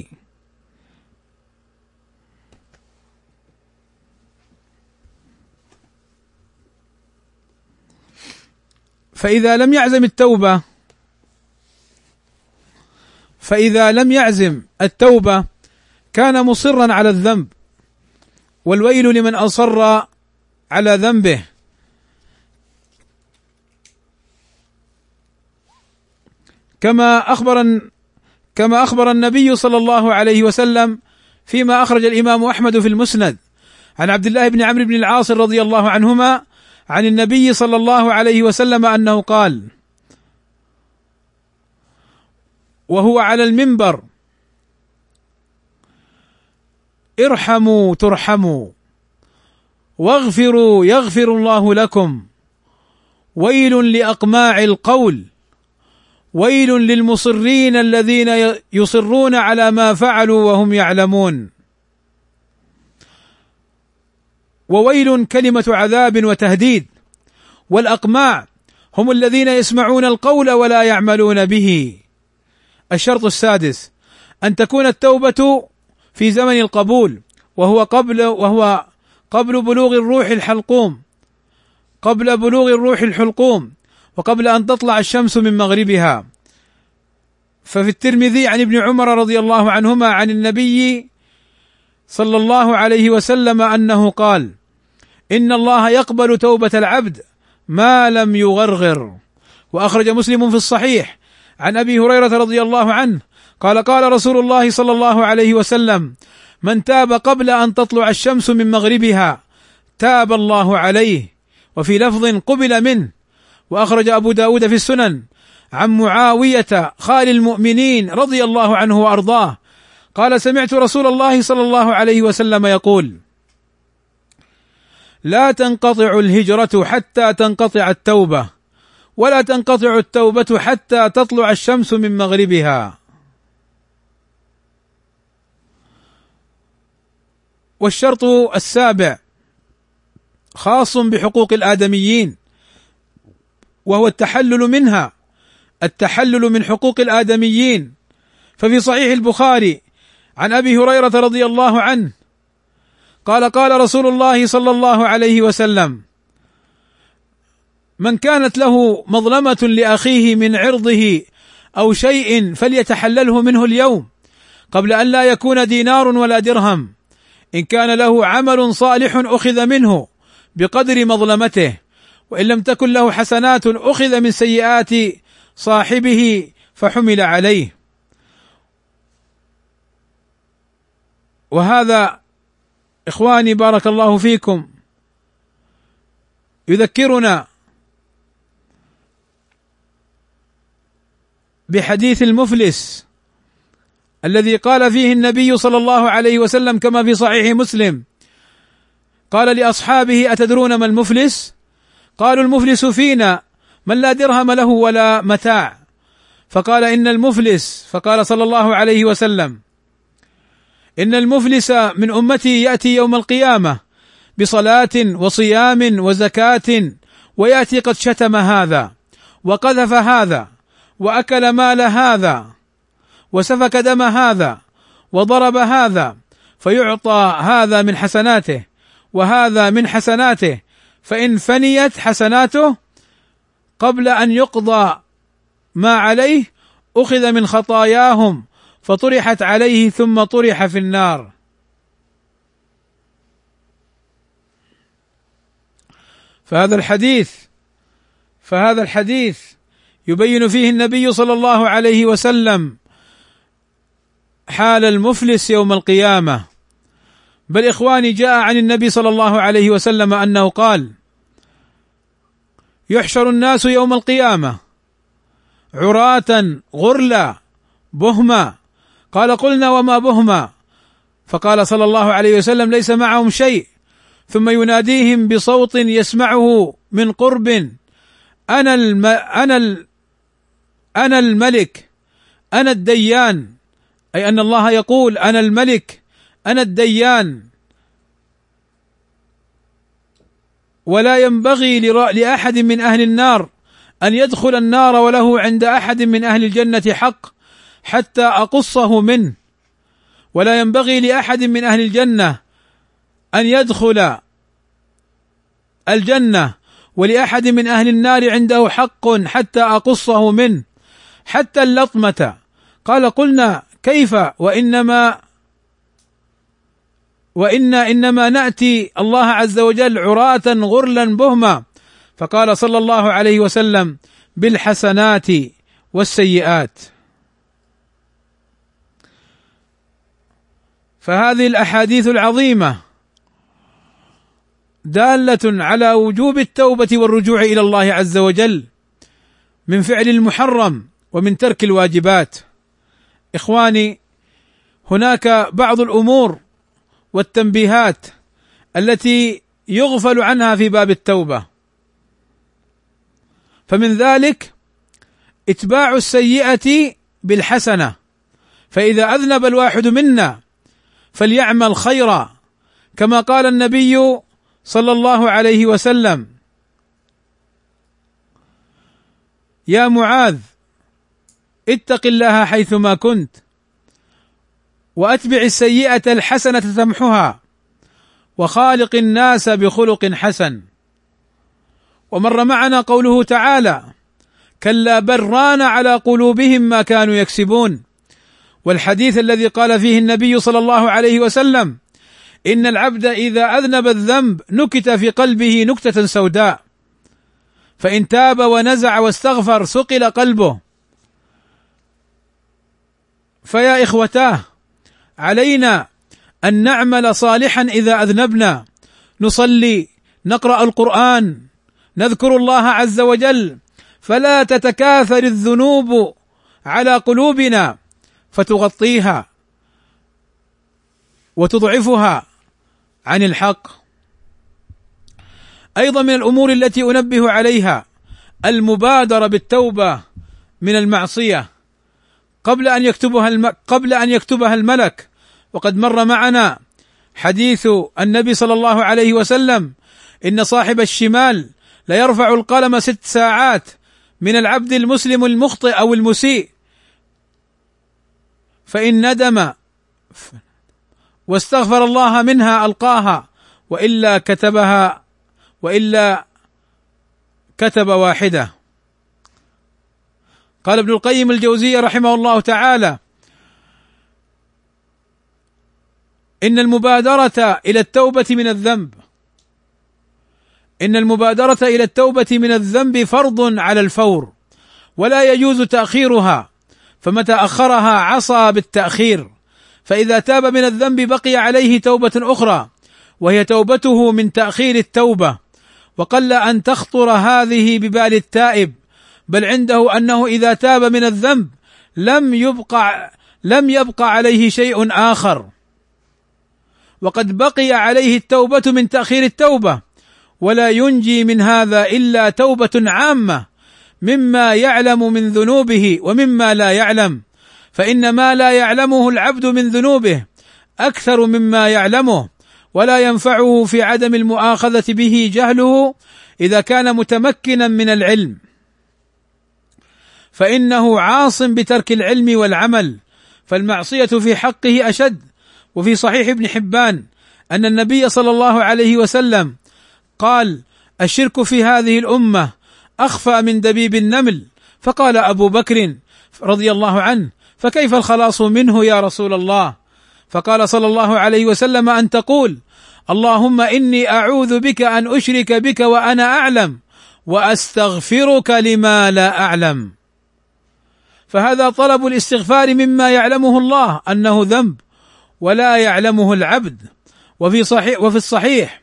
فإذا لم يعزم التوبة فإذا لم يعزم التوبة كان مصرا على الذنب، والويل لمن أصر على ذنبه. كما أخبر كما أخبر النبي صلى الله عليه وسلم فيما أخرج الإمام أحمد في المسند عن عبد الله بن عمرو بن العاص رضي الله عنهما عن النبي صلى الله عليه وسلم أنه قال وهو على المنبر: ارحموا ترحموا، واغفروا يغفر الله لكم، ويل لأقماع القول، ويل للمصرين الذين يصرون على ما فعلوا وهم يعلمون. وويل كلمة عذاب وتهديد، والأقماع هم الذين يسمعون القول ولا يعملون به. الشرط السادس أن تكون التوبة في زمن القبول، وهو قبل وهو قبل بلوغ الروح الحلقوم قبل بلوغ الروح الحلقوم وقبل أن تطلع الشمس من مغربها. ففي الترمذي عن ابن عمر رضي الله عنهما عن النبي صلى الله عليه وسلم أنه قال: إن الله يقبل توبة العبد ما لم يغرغر. وأخرج مسلم في الصحيح عن أبي هريرة رضي الله عنه قال: قال رسول الله صلى الله عليه وسلم: من تاب قبل أن تطلع الشمس من مغربها تاب الله عليه. وفي لفظ: قبل منه. وأخرج أبو داود في السنن عن معاوية خال المؤمنين رضي الله عنه وأرضاه قال: سمعت رسول الله صلى الله عليه وسلم يقول: لا تنقطع الهجرة حتى تنقطع التوبة، ولا تنقطع التوبة حتى تطلع الشمس من مغربها. والشرط السابع خاص بحقوق الآدميين، وهو التحلل منها التحلل من حقوق الآدميين ففي صحيح البخاري عن أبي هريرة رضي الله عنه قال قال رسول الله صلى الله عليه وسلم: من كانت له مظلمة لأخيه من عرضه أو شيء فليتحلله منه اليوم قبل أن لا يكون دينار ولا درهم، إن كان له عمل صالح أخذ منه بقدر مظلمته، وإن لم تكن له حسنات أخذ من سيئات صاحبه فحمل عليه. وهذا إخواني بارك الله فيكم يذكرنا بحديث المفلس الذي قال فيه النبي صلى الله عليه وسلم كما في صحيح مسلم، قال لأصحابه: أتدرون ما المفلس؟ قالوا: المفلس فينا من لا درهم له ولا متاع. فقال: إن المفلس، فقال صلى الله عليه وسلم: إن المفلس من أمتي يأتي يوم القيامة بصلاة وصيام وزكاة، ويأتي قد شتم هذا وقذف هذا وأكل مال هذا وسفك دم هذا وضرب هذا، فيعطى هذا من حسناته وهذا من حسناته، فإن فنيت حسناته قبل أن يقضى ما عليه أخذ من خطاياهم فطرحت عليه ثم طرح في النار. فهذا الحديث فهذا الحديث يبين فيه النبي صلى الله عليه وسلم حال المفلس يوم القيامة. بل إخواني جاء عن النبي صلى الله عليه وسلم أنه قال: يحشر الناس يوم القيامة عراة غرلا بهما. قال: قلنا وما بهما؟ فقال صلى الله عليه وسلم: ليس معهم شيء. ثم يناديهم بصوت يسمعه من قرب: أنا الم... أنا ال... أنا الملك أنا الديان، أي أن الله يقول: أنا الملك أنا الديان، ولا ينبغي لأحد من أهل النار أن يدخل النار وله عند أحد من أهل الجنة حق حتى أقصه منه، ولا ينبغي لأحد من أهل الجنة أن يدخل الجنة ولأحد من أهل النار عنده حق حتى أقصه منه حتى اللطمة. قال: قلنا كيف وإنما وإنا إنما نأتي الله عز وجل عراة غرلا بهما. فقال صلى الله عليه وسلم: بالحسنات والسيئات. فهذه الأحاديث العظيمة دالة على وجوب التوبة والرجوع إلى الله عز وجل من فعل المحرم ومن ترك الواجبات. إخواني، هناك بعض الأمور والتنبيهات التي يغفل عنها في باب التوبة، فمن ذلك إتباع السيئة بالحسنة، فإذا أذنب الواحد منا فليعمل خيرا، كما قال النبي صلى الله عليه وسلم: يا معاذ اتق الله حيثما كنت وأتبع السيئة الحسنة تمحها وخالق الناس بخلق حسن. ومر معنا قوله تعالى: كلا بل ران على قلوبهم ما كانوا يكسبون. والحديث الذي قال فيه النبي صلى الله عليه وسلم: إن العبد إذا أذنب الذنب نكت في قلبه نكتة سوداء، فإن تاب ونزع واستغفر صقل قلبه. فيا إخوتاه، علينا أن نعمل صالحا إذا أذنبنا، نصلي، نقرأ القرآن، نذكر الله عز وجل، فلا تتكاثر الذنوب على قلوبنا فتغطيها وتضعفها عن الحق. أيضا من الأمور التي أنبه عليها المبادرة بالتوبة من المعصية قبل أن يكتبها الم... قبل أن يكتبها الملك. وقد مر معنا حديث النبي صلى الله عليه وسلم: إن صاحب الشمال ليرفع القلم ست ساعات من العبد المسلم المخطئ أو المسيء، فإن ندم واستغفر الله منها ألقاها، وإلا كتبها وإلا كتب واحدة. قال ابن القيم الجوزية رحمه الله تعالى: إن المبادرة إلى التوبة من الذنب إن المبادرة إلى التوبة من الذنب فرض على الفور، ولا يجوز تأخيرها، فمتى أخرها عصى بالتأخير، فإذا تاب من الذنب بقي عليه توبة أخرى وهي توبته من تأخير التوبة، وقل أن تخطر هذه ببال التائب، بل عنده أنه إذا تاب من الذنب لم يبقى لم يبقى عليه شيء آخر، وقد بقي عليه التوبة من تأخير التوبة، ولا ينجي من هذا إلا توبة عامة مما يعلم من ذنوبه ومما لا يعلم، فإن ما لا يعلمه العبد من ذنوبه أكثر مما يعلمه، ولا ينفعه في عدم المؤاخذة به جهله إذا كان متمكنا من العلم، فإنه عاص بترك العلم والعمل، فالمعصية في حقه أشد. وفي صحيح ابن حبان أن النبي صلى الله عليه وسلم قال: الشرك في هذه الأمة أخفى من دبيب النمل، فقال أبو بكر رضي الله عنه: فكيف الخلاص منه يا رسول الله؟ فقال صلى الله عليه وسلم: أن تقول اللهم إني أعوذ بك أن أشرك بك وأنا أعلم، وأستغفرك لما لا أعلم. فهذا طلب الاستغفار مما يعلمه الله أنه ذنب ولا يعلمه العبد. وفي صحيح وفي الصحيح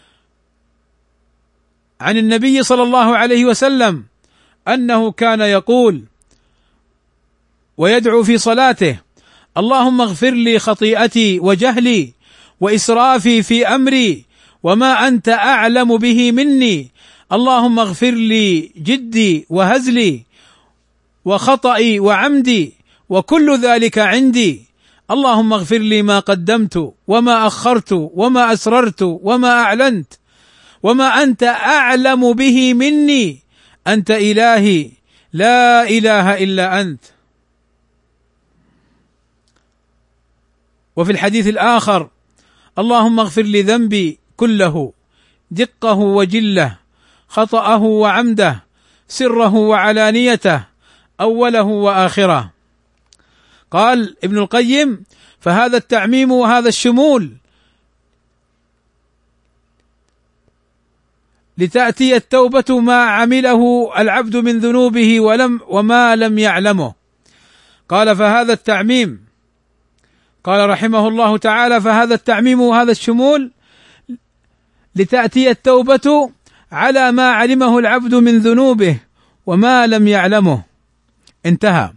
عن النبي صلى الله عليه وسلم أنه كان يقول ويدعو في صلاته: اللهم اغفر لي خطيئتي وجهلي وإسرافي في أمري وما أنت أعلم به مني، اللهم اغفر لي جدي وهزلي وخطئي وعمدي وكل ذلك عندي، اللهم اغفر لي ما قدمت وما أخرت وما أسررت وما أعلنت وما أنت أعلم به مني، أنت إلهي لا إله إلا أنت. وفي الحديث الآخر: اللهم اغفر لي ذنبي كله دقه وجله، خطأه وعمده، سره وعلانيته، أوله وآخره. قال ابن القيم: فهذا التعميم وهذا الشمول لتأتي التوبة ما عمله العبد من ذنوبه ولم وما لم يعلمه. قال: فهذا التعميم، قال رحمه الله تعالى: فهذا التعميم وهذا الشمول لتأتي التوبة على ما علمه العبد من ذنوبه وما لم يعلمه. انتهى.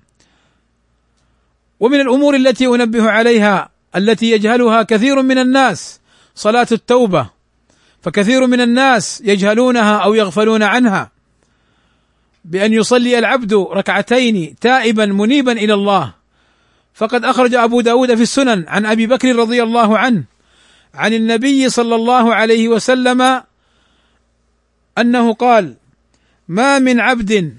ومن الأمور التي أنبه عليها التي يجهلها كثير من الناس صلاة التوبة، فكثير من الناس يجهلونها أو يغفلون عنها، بأن يصلي العبد ركعتين تائبا منيبا إلى الله. فقد أخرج أبو داود في السنن عن أبي بكر رضي الله عنه عن النبي صلى الله عليه وسلم أنه قال: ما من عبد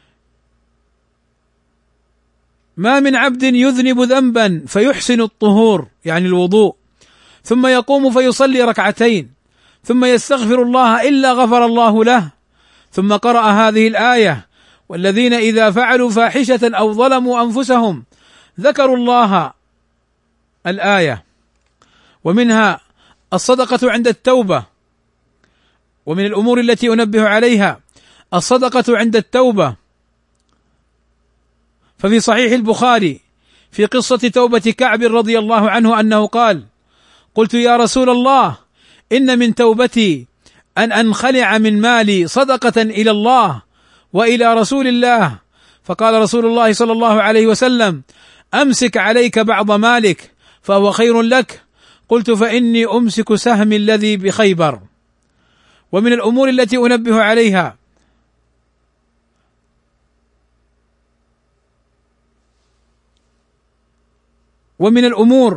ما من عبد يذنب ذنبا فيحسن الطهور، يعني الوضوء، ثم يقوم فيصلي ركعتين ثم يستغفر الله إلا غفر الله له. ثم قرأ هذه الآية: والذين إذا فعلوا فاحشة أو ظلموا أنفسهم ذكروا الله، الآية. ومنها الصدقة عند التوبة. ومن الأمور التي أنبه عليها الصدقة عند التوبة، ففي صحيح البخاري في قصة توبة كعب رضي الله عنه أنه قال: قلت يا رسول الله إن من توبتي أن أنخلع من مالي صدقة إلى الله وإلى رسول الله، فقال رسول الله صلى الله عليه وسلم: أمسك عليك بعض مالك فهو خير لك. قلت: فإني أمسك سهمي الذي بخيبر. ومن الأمور التي أنبه عليها ومن الأمور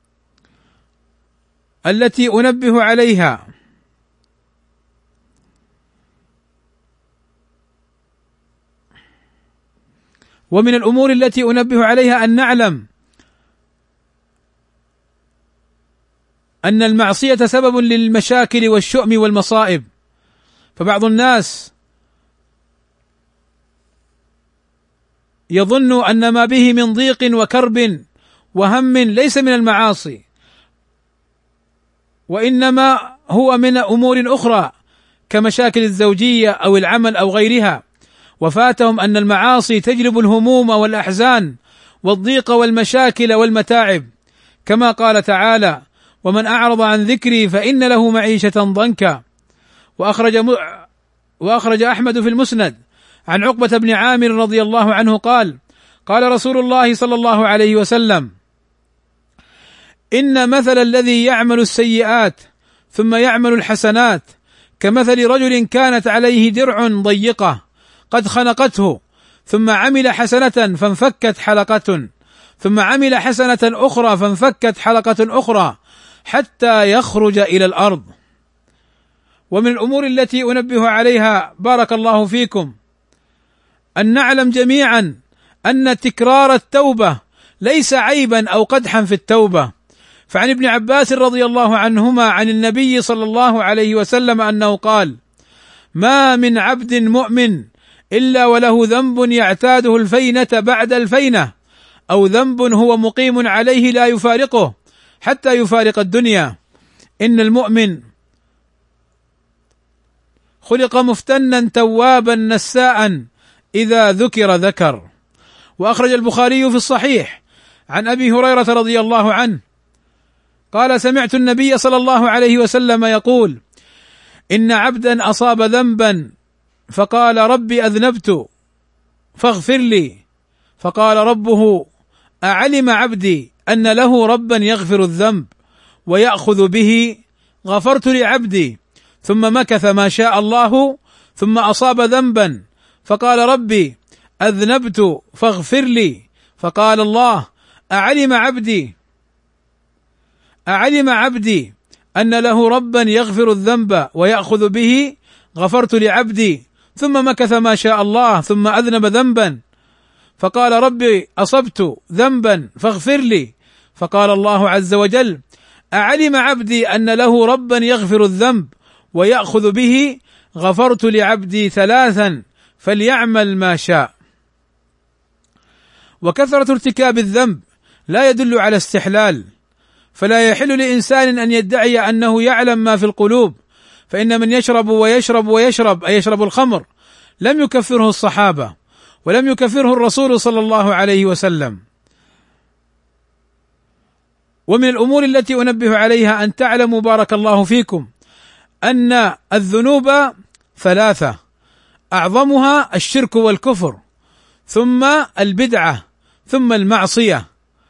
التي أنبه عليها ومن الأمور التي أنبه عليها أن نعلم أن المعصية سبب للمشاكل والشؤم والمصائب، فبعض الناس يظن أن ما به من ضيق وكرب وهم ليس من المعاصي، وإنما هو من أمور أخرى كمشاكل الزوجية أو العمل أو غيرها، وفاتهم أن المعاصي تجلب الهموم والأحزان والضيق والمشاكل والمتاعب، كما قال تعالى: ومن أعرض عن ذكري فإن له معيشة ضنكا. وأخرج م... وأخرج أحمد في المسند عن عقبة بن عامر رضي الله عنه قال: قال رسول الله صلى الله عليه وسلم: إن مثل الذي يعمل السيئات ثم يعمل الحسنات كمثل رجل كانت عليه درع ضيقة قد خنقته، ثم عمل حسنة فانفكت حلقة، ثم عمل حسنة أخرى فانفكت حلقة أخرى حتى يخرج إلى الأرض. ومن الأمور التي أنبه عليها بارك الله فيكم أن نعلم جميعا أن تكرار التوبة ليس عيبا أو قدحا في التوبة، فعن ابن عباس رضي الله عنهما عن النبي صلى الله عليه وسلم أنه قال: ما من عبد مؤمن إلا وله ذنب يعتاده الفينة بعد الفينة، أو ذنب هو مقيم عليه لا يفارقه حتى يفارق الدنيا. إن المؤمن خلق مفتنا توابا نساء إذا ذكر ذكر. وأخرج البخاري في الصحيح عن أبي هريرة رضي الله عنه قال: سمعت النبي صلى الله عليه وسلم يقول: إن عبدا أصاب ذنبا فقال: ربي أذنبت فاغفر لي، فقال ربه: أعلم عبدي أن له ربا يغفر الذنب ويأخذ به، غفرت لعبدي. ثم مكث ما شاء الله ثم أصاب ذنبا فقال: ربي أذنبت فاغفر لي، فقال الله: أعلم عبدي أعلم عبدي أن له ربا يغفر الذنب ويأخذ به، غفرت لعبدي. ثم مكث ما شاء الله ثم أذنب ذنبا فقال: ربي أصبت ذنبا فاغفر لي، فقال الله عز وجل: أعلم عبدي أن له ربا يغفر الذنب ويأخذ به، غفرت لعبدي ثلاثا فليعمل ما شاء. وكثرة ارتكاب الذنب لا يدل على استحلال، فلا يحل لإنسان أن يدعي أنه يعلم ما في القلوب، فإن من يشرب ويشرب ويشرب أي يشرب الخمر لم يكفره الصحابة ولم يكفره الرسول صلى الله عليه وسلم. ومن الأمور التي أنبه عليها أن تعلموا بارك الله فيكم أن الذنوب ثلاثة: أعظمها الشرك والكفر، ثم البدعة، ثم المعصية.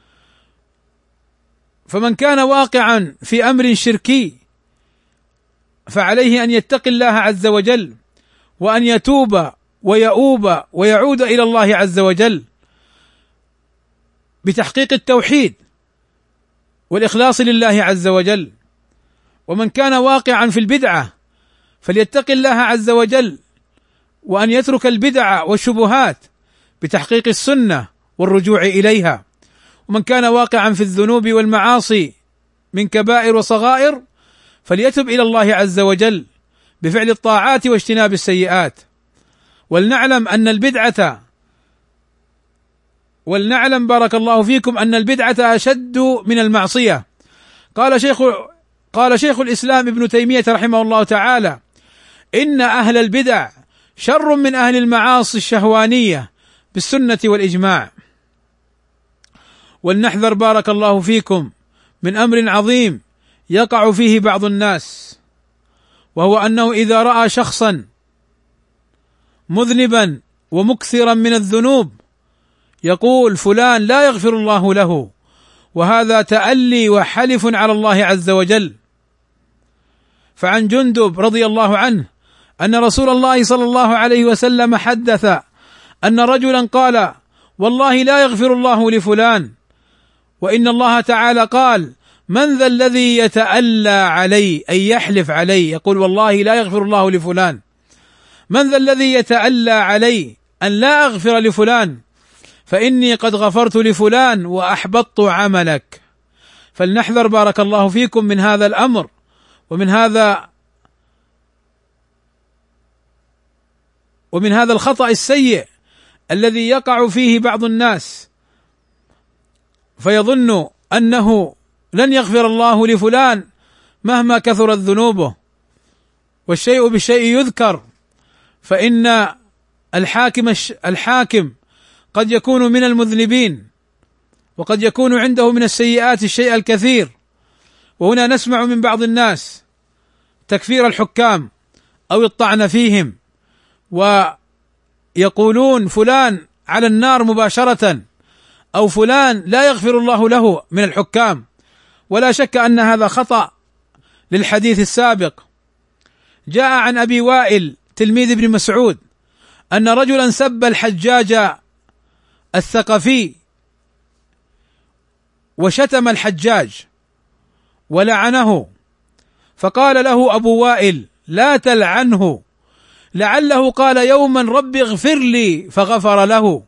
فمن كان واقعا في أمر شركي فعليه أن يتقي الله عز وجل، وأن يتوب ويؤوب ويعود إلى الله عز وجل بتحقيق التوحيد والإخلاص لله عز وجل. ومن كان واقعا في البدعة فليتقي الله عز وجل، وأن يترك البدع والشبهات بتحقيق السنة والرجوع إليها. ومن كان واقعا في الذنوب والمعاصي من كبائر وصغائر فليتب إلى الله عز وجل بفعل الطاعات واجتناب السيئات. ولنعلم أن البدعة ولنعلم بارك الله فيكم أن البدعة أشد من المعصية. قال شيخ قال شيخ الإسلام ابن تيمية رحمه الله تعالى: إن أهل البدع شر من أهل المعاصي الشهوانية بالسنة والإجماع. ولنحذر بارك الله فيكم من أمر عظيم يقع فيه بعض الناس، وهو أنه إذا رأى شخصا مذنبا ومكثرا من الذنوب يقول: فلان لا يغفر الله له، وهذا تألي وحلف على الله عز وجل. فعن جندب رضي الله عنه أن رسول الله صلى الله عليه وسلم حدث أن رجلا قال: والله لا يغفر الله لفلان، وإن الله تعالى قال: من ذا الذي يتألى علي، أي يحلف علي، يقول والله لا يغفر الله لفلان، من ذا الذي يتألى علي أن لا أغفر لفلان، فإني قد غفرت لفلان وأحبطت عملك. فلنحذر بارك الله فيكم من هذا الأمر ومن هذا ومن هذا الخطأ السيء الذي يقع فيه بعض الناس، فيظن أنه لن يغفر الله لفلان مهما كثرت ذنوبه، والشيء بالشيء يذكر، فإن الحاكم الحاكم قد يكون من المذنبين، وقد يكون عنده من السيئات الشيء الكثير. وهنا نسمع من بعض الناس تكفير الحكام أو الطعن فيهم، ويقولون فلان على النار مباشرة، أو فلان لا يغفر الله له من الحكام. ولا شك أن هذا خطأ للحديث السابق. جاء عن أبي وائل تلميذ ابن مسعود أن رجلا سب الحجاج الثقفي وشتم الحجاج ولعنه، فقال له أبو وائل: لا تلعنه، لعله قال يوما رب اغفر لي فغفر له.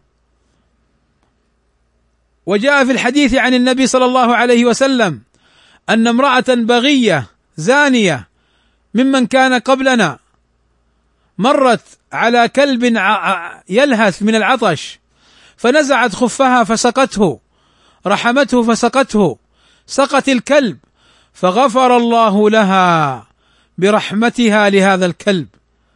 وجاء في الحديث عن النبي صلى الله عليه وسلم أن امرأة بغية زانية ممن كان قبلنا مرت على كلب يلهث من العطش فنزعت خفها فسقته، رحمته فسقته، سقت الكلب فغفر الله لها برحمتها لهذا الكلب.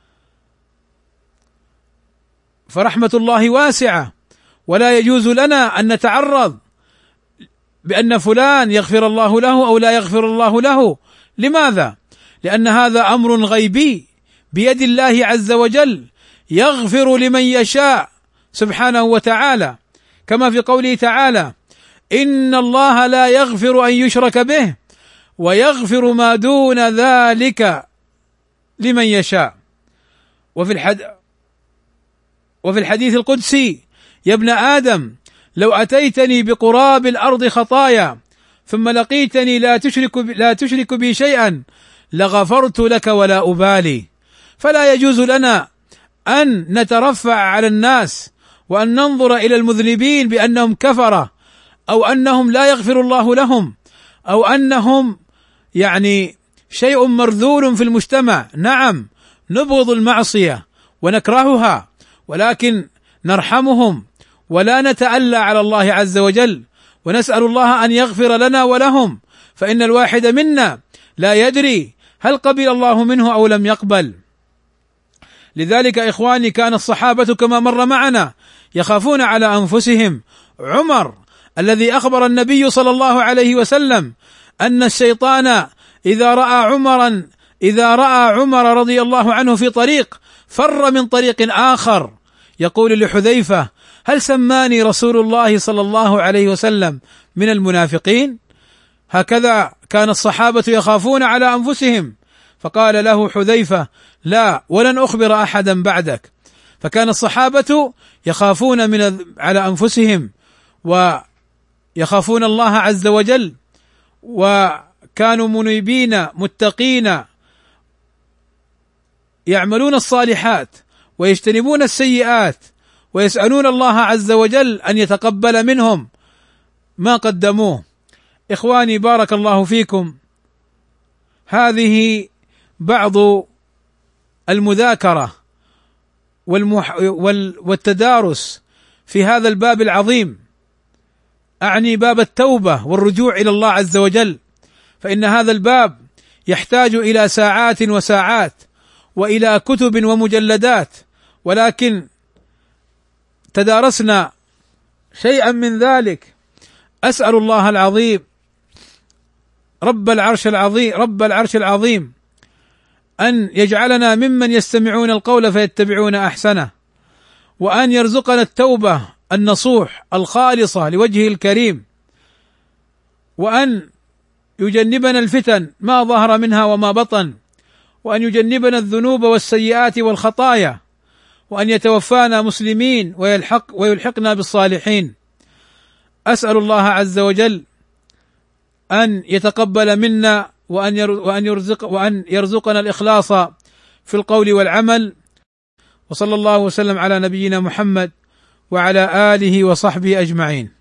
فرحمة الله واسعة، ولا يجوز لنا أن نتعرض بأن فلان يغفر الله له أو لا يغفر الله له. لماذا؟ لأن هذا أمر غيبي بيد الله عز وجل، يغفر لمن يشاء سبحانه وتعالى، كما في قوله تعالى: إن الله لا يغفر أن يشرك به ويغفر ما دون ذلك لمن يشاء. وفي الحد وفي الحديث القدسي: يا ابن آدم لو أتيتني بقراب الأرض خطايا ثم لقيتني لا تشرك لا تشرك بي شيئا لغفرت لك ولا أبالي. فلا يجوز لنا أن نترفع على الناس وأن ننظر إلى المذنبين بأنهم كفرة، أو أنهم لا يغفر الله لهم، أو أنهم يعني شيء مرذول في المجتمع. نعم، نبغض المعصية ونكرهها، ولكن نرحمهم ولا نتألى على الله عز وجل، ونسأل الله أن يغفر لنا ولهم، فإن الواحد منا لا يدري هل قبل الله منه أو لم يقبل. لذلك إخواني كان الصحابة كما مر معنا يخافون على أنفسهم. عمر الذي أخبر النبي صلى الله عليه وسلم أن الشيطان إذا رأى عمرا إذا رأى عمر رضي الله عنه في طريق فر من طريق آخر، يقول لحذيفة: هل سماني رسول الله صلى الله عليه وسلم من المنافقين؟ هكذا كان الصحابة يخافون على أنفسهم. فقال له حذيفة: لا، ولن أخبر أحدا بعدك. فكان الصحابة يخافون من على أنفسهم ويخافون الله عز وجل، وكانوا منيبين متقين يعملون الصالحات ويجتنبون السيئات، ويسألون الله عز وجل أن يتقبل منهم ما قدموه. إخواني بارك الله فيكم، هذه بعض المذاكرة والمح والتدارس في هذا الباب العظيم، أعني باب التوبة والرجوع إلى الله عز وجل، فإن هذا الباب يحتاج إلى ساعات وساعات وإلى كتب ومجلدات، ولكن تدارسنا شيئا من ذلك. أسأل الله العظيم رب العرش العظيم رب العرش العظيم أن يجعلنا ممن يستمعون القول فيتبعون أحسنه، وأن يرزقنا التوبة النصوح الخالصة لوجهه الكريم، وأن يجنبنا الفتن ما ظهر منها وما بطن، وأن يجنبنا الذنوب والسيئات والخطايا، وأن يتوفانا مسلمين ويلحق ويلحقنا بالصالحين. أسأل الله عز وجل أن يتقبل منا وأن وأن يرزق وأن يرزقنا الإخلاص في القول والعمل. وصلى الله وسلم على نبينا محمد وعلى آله وصحبه أجمعين.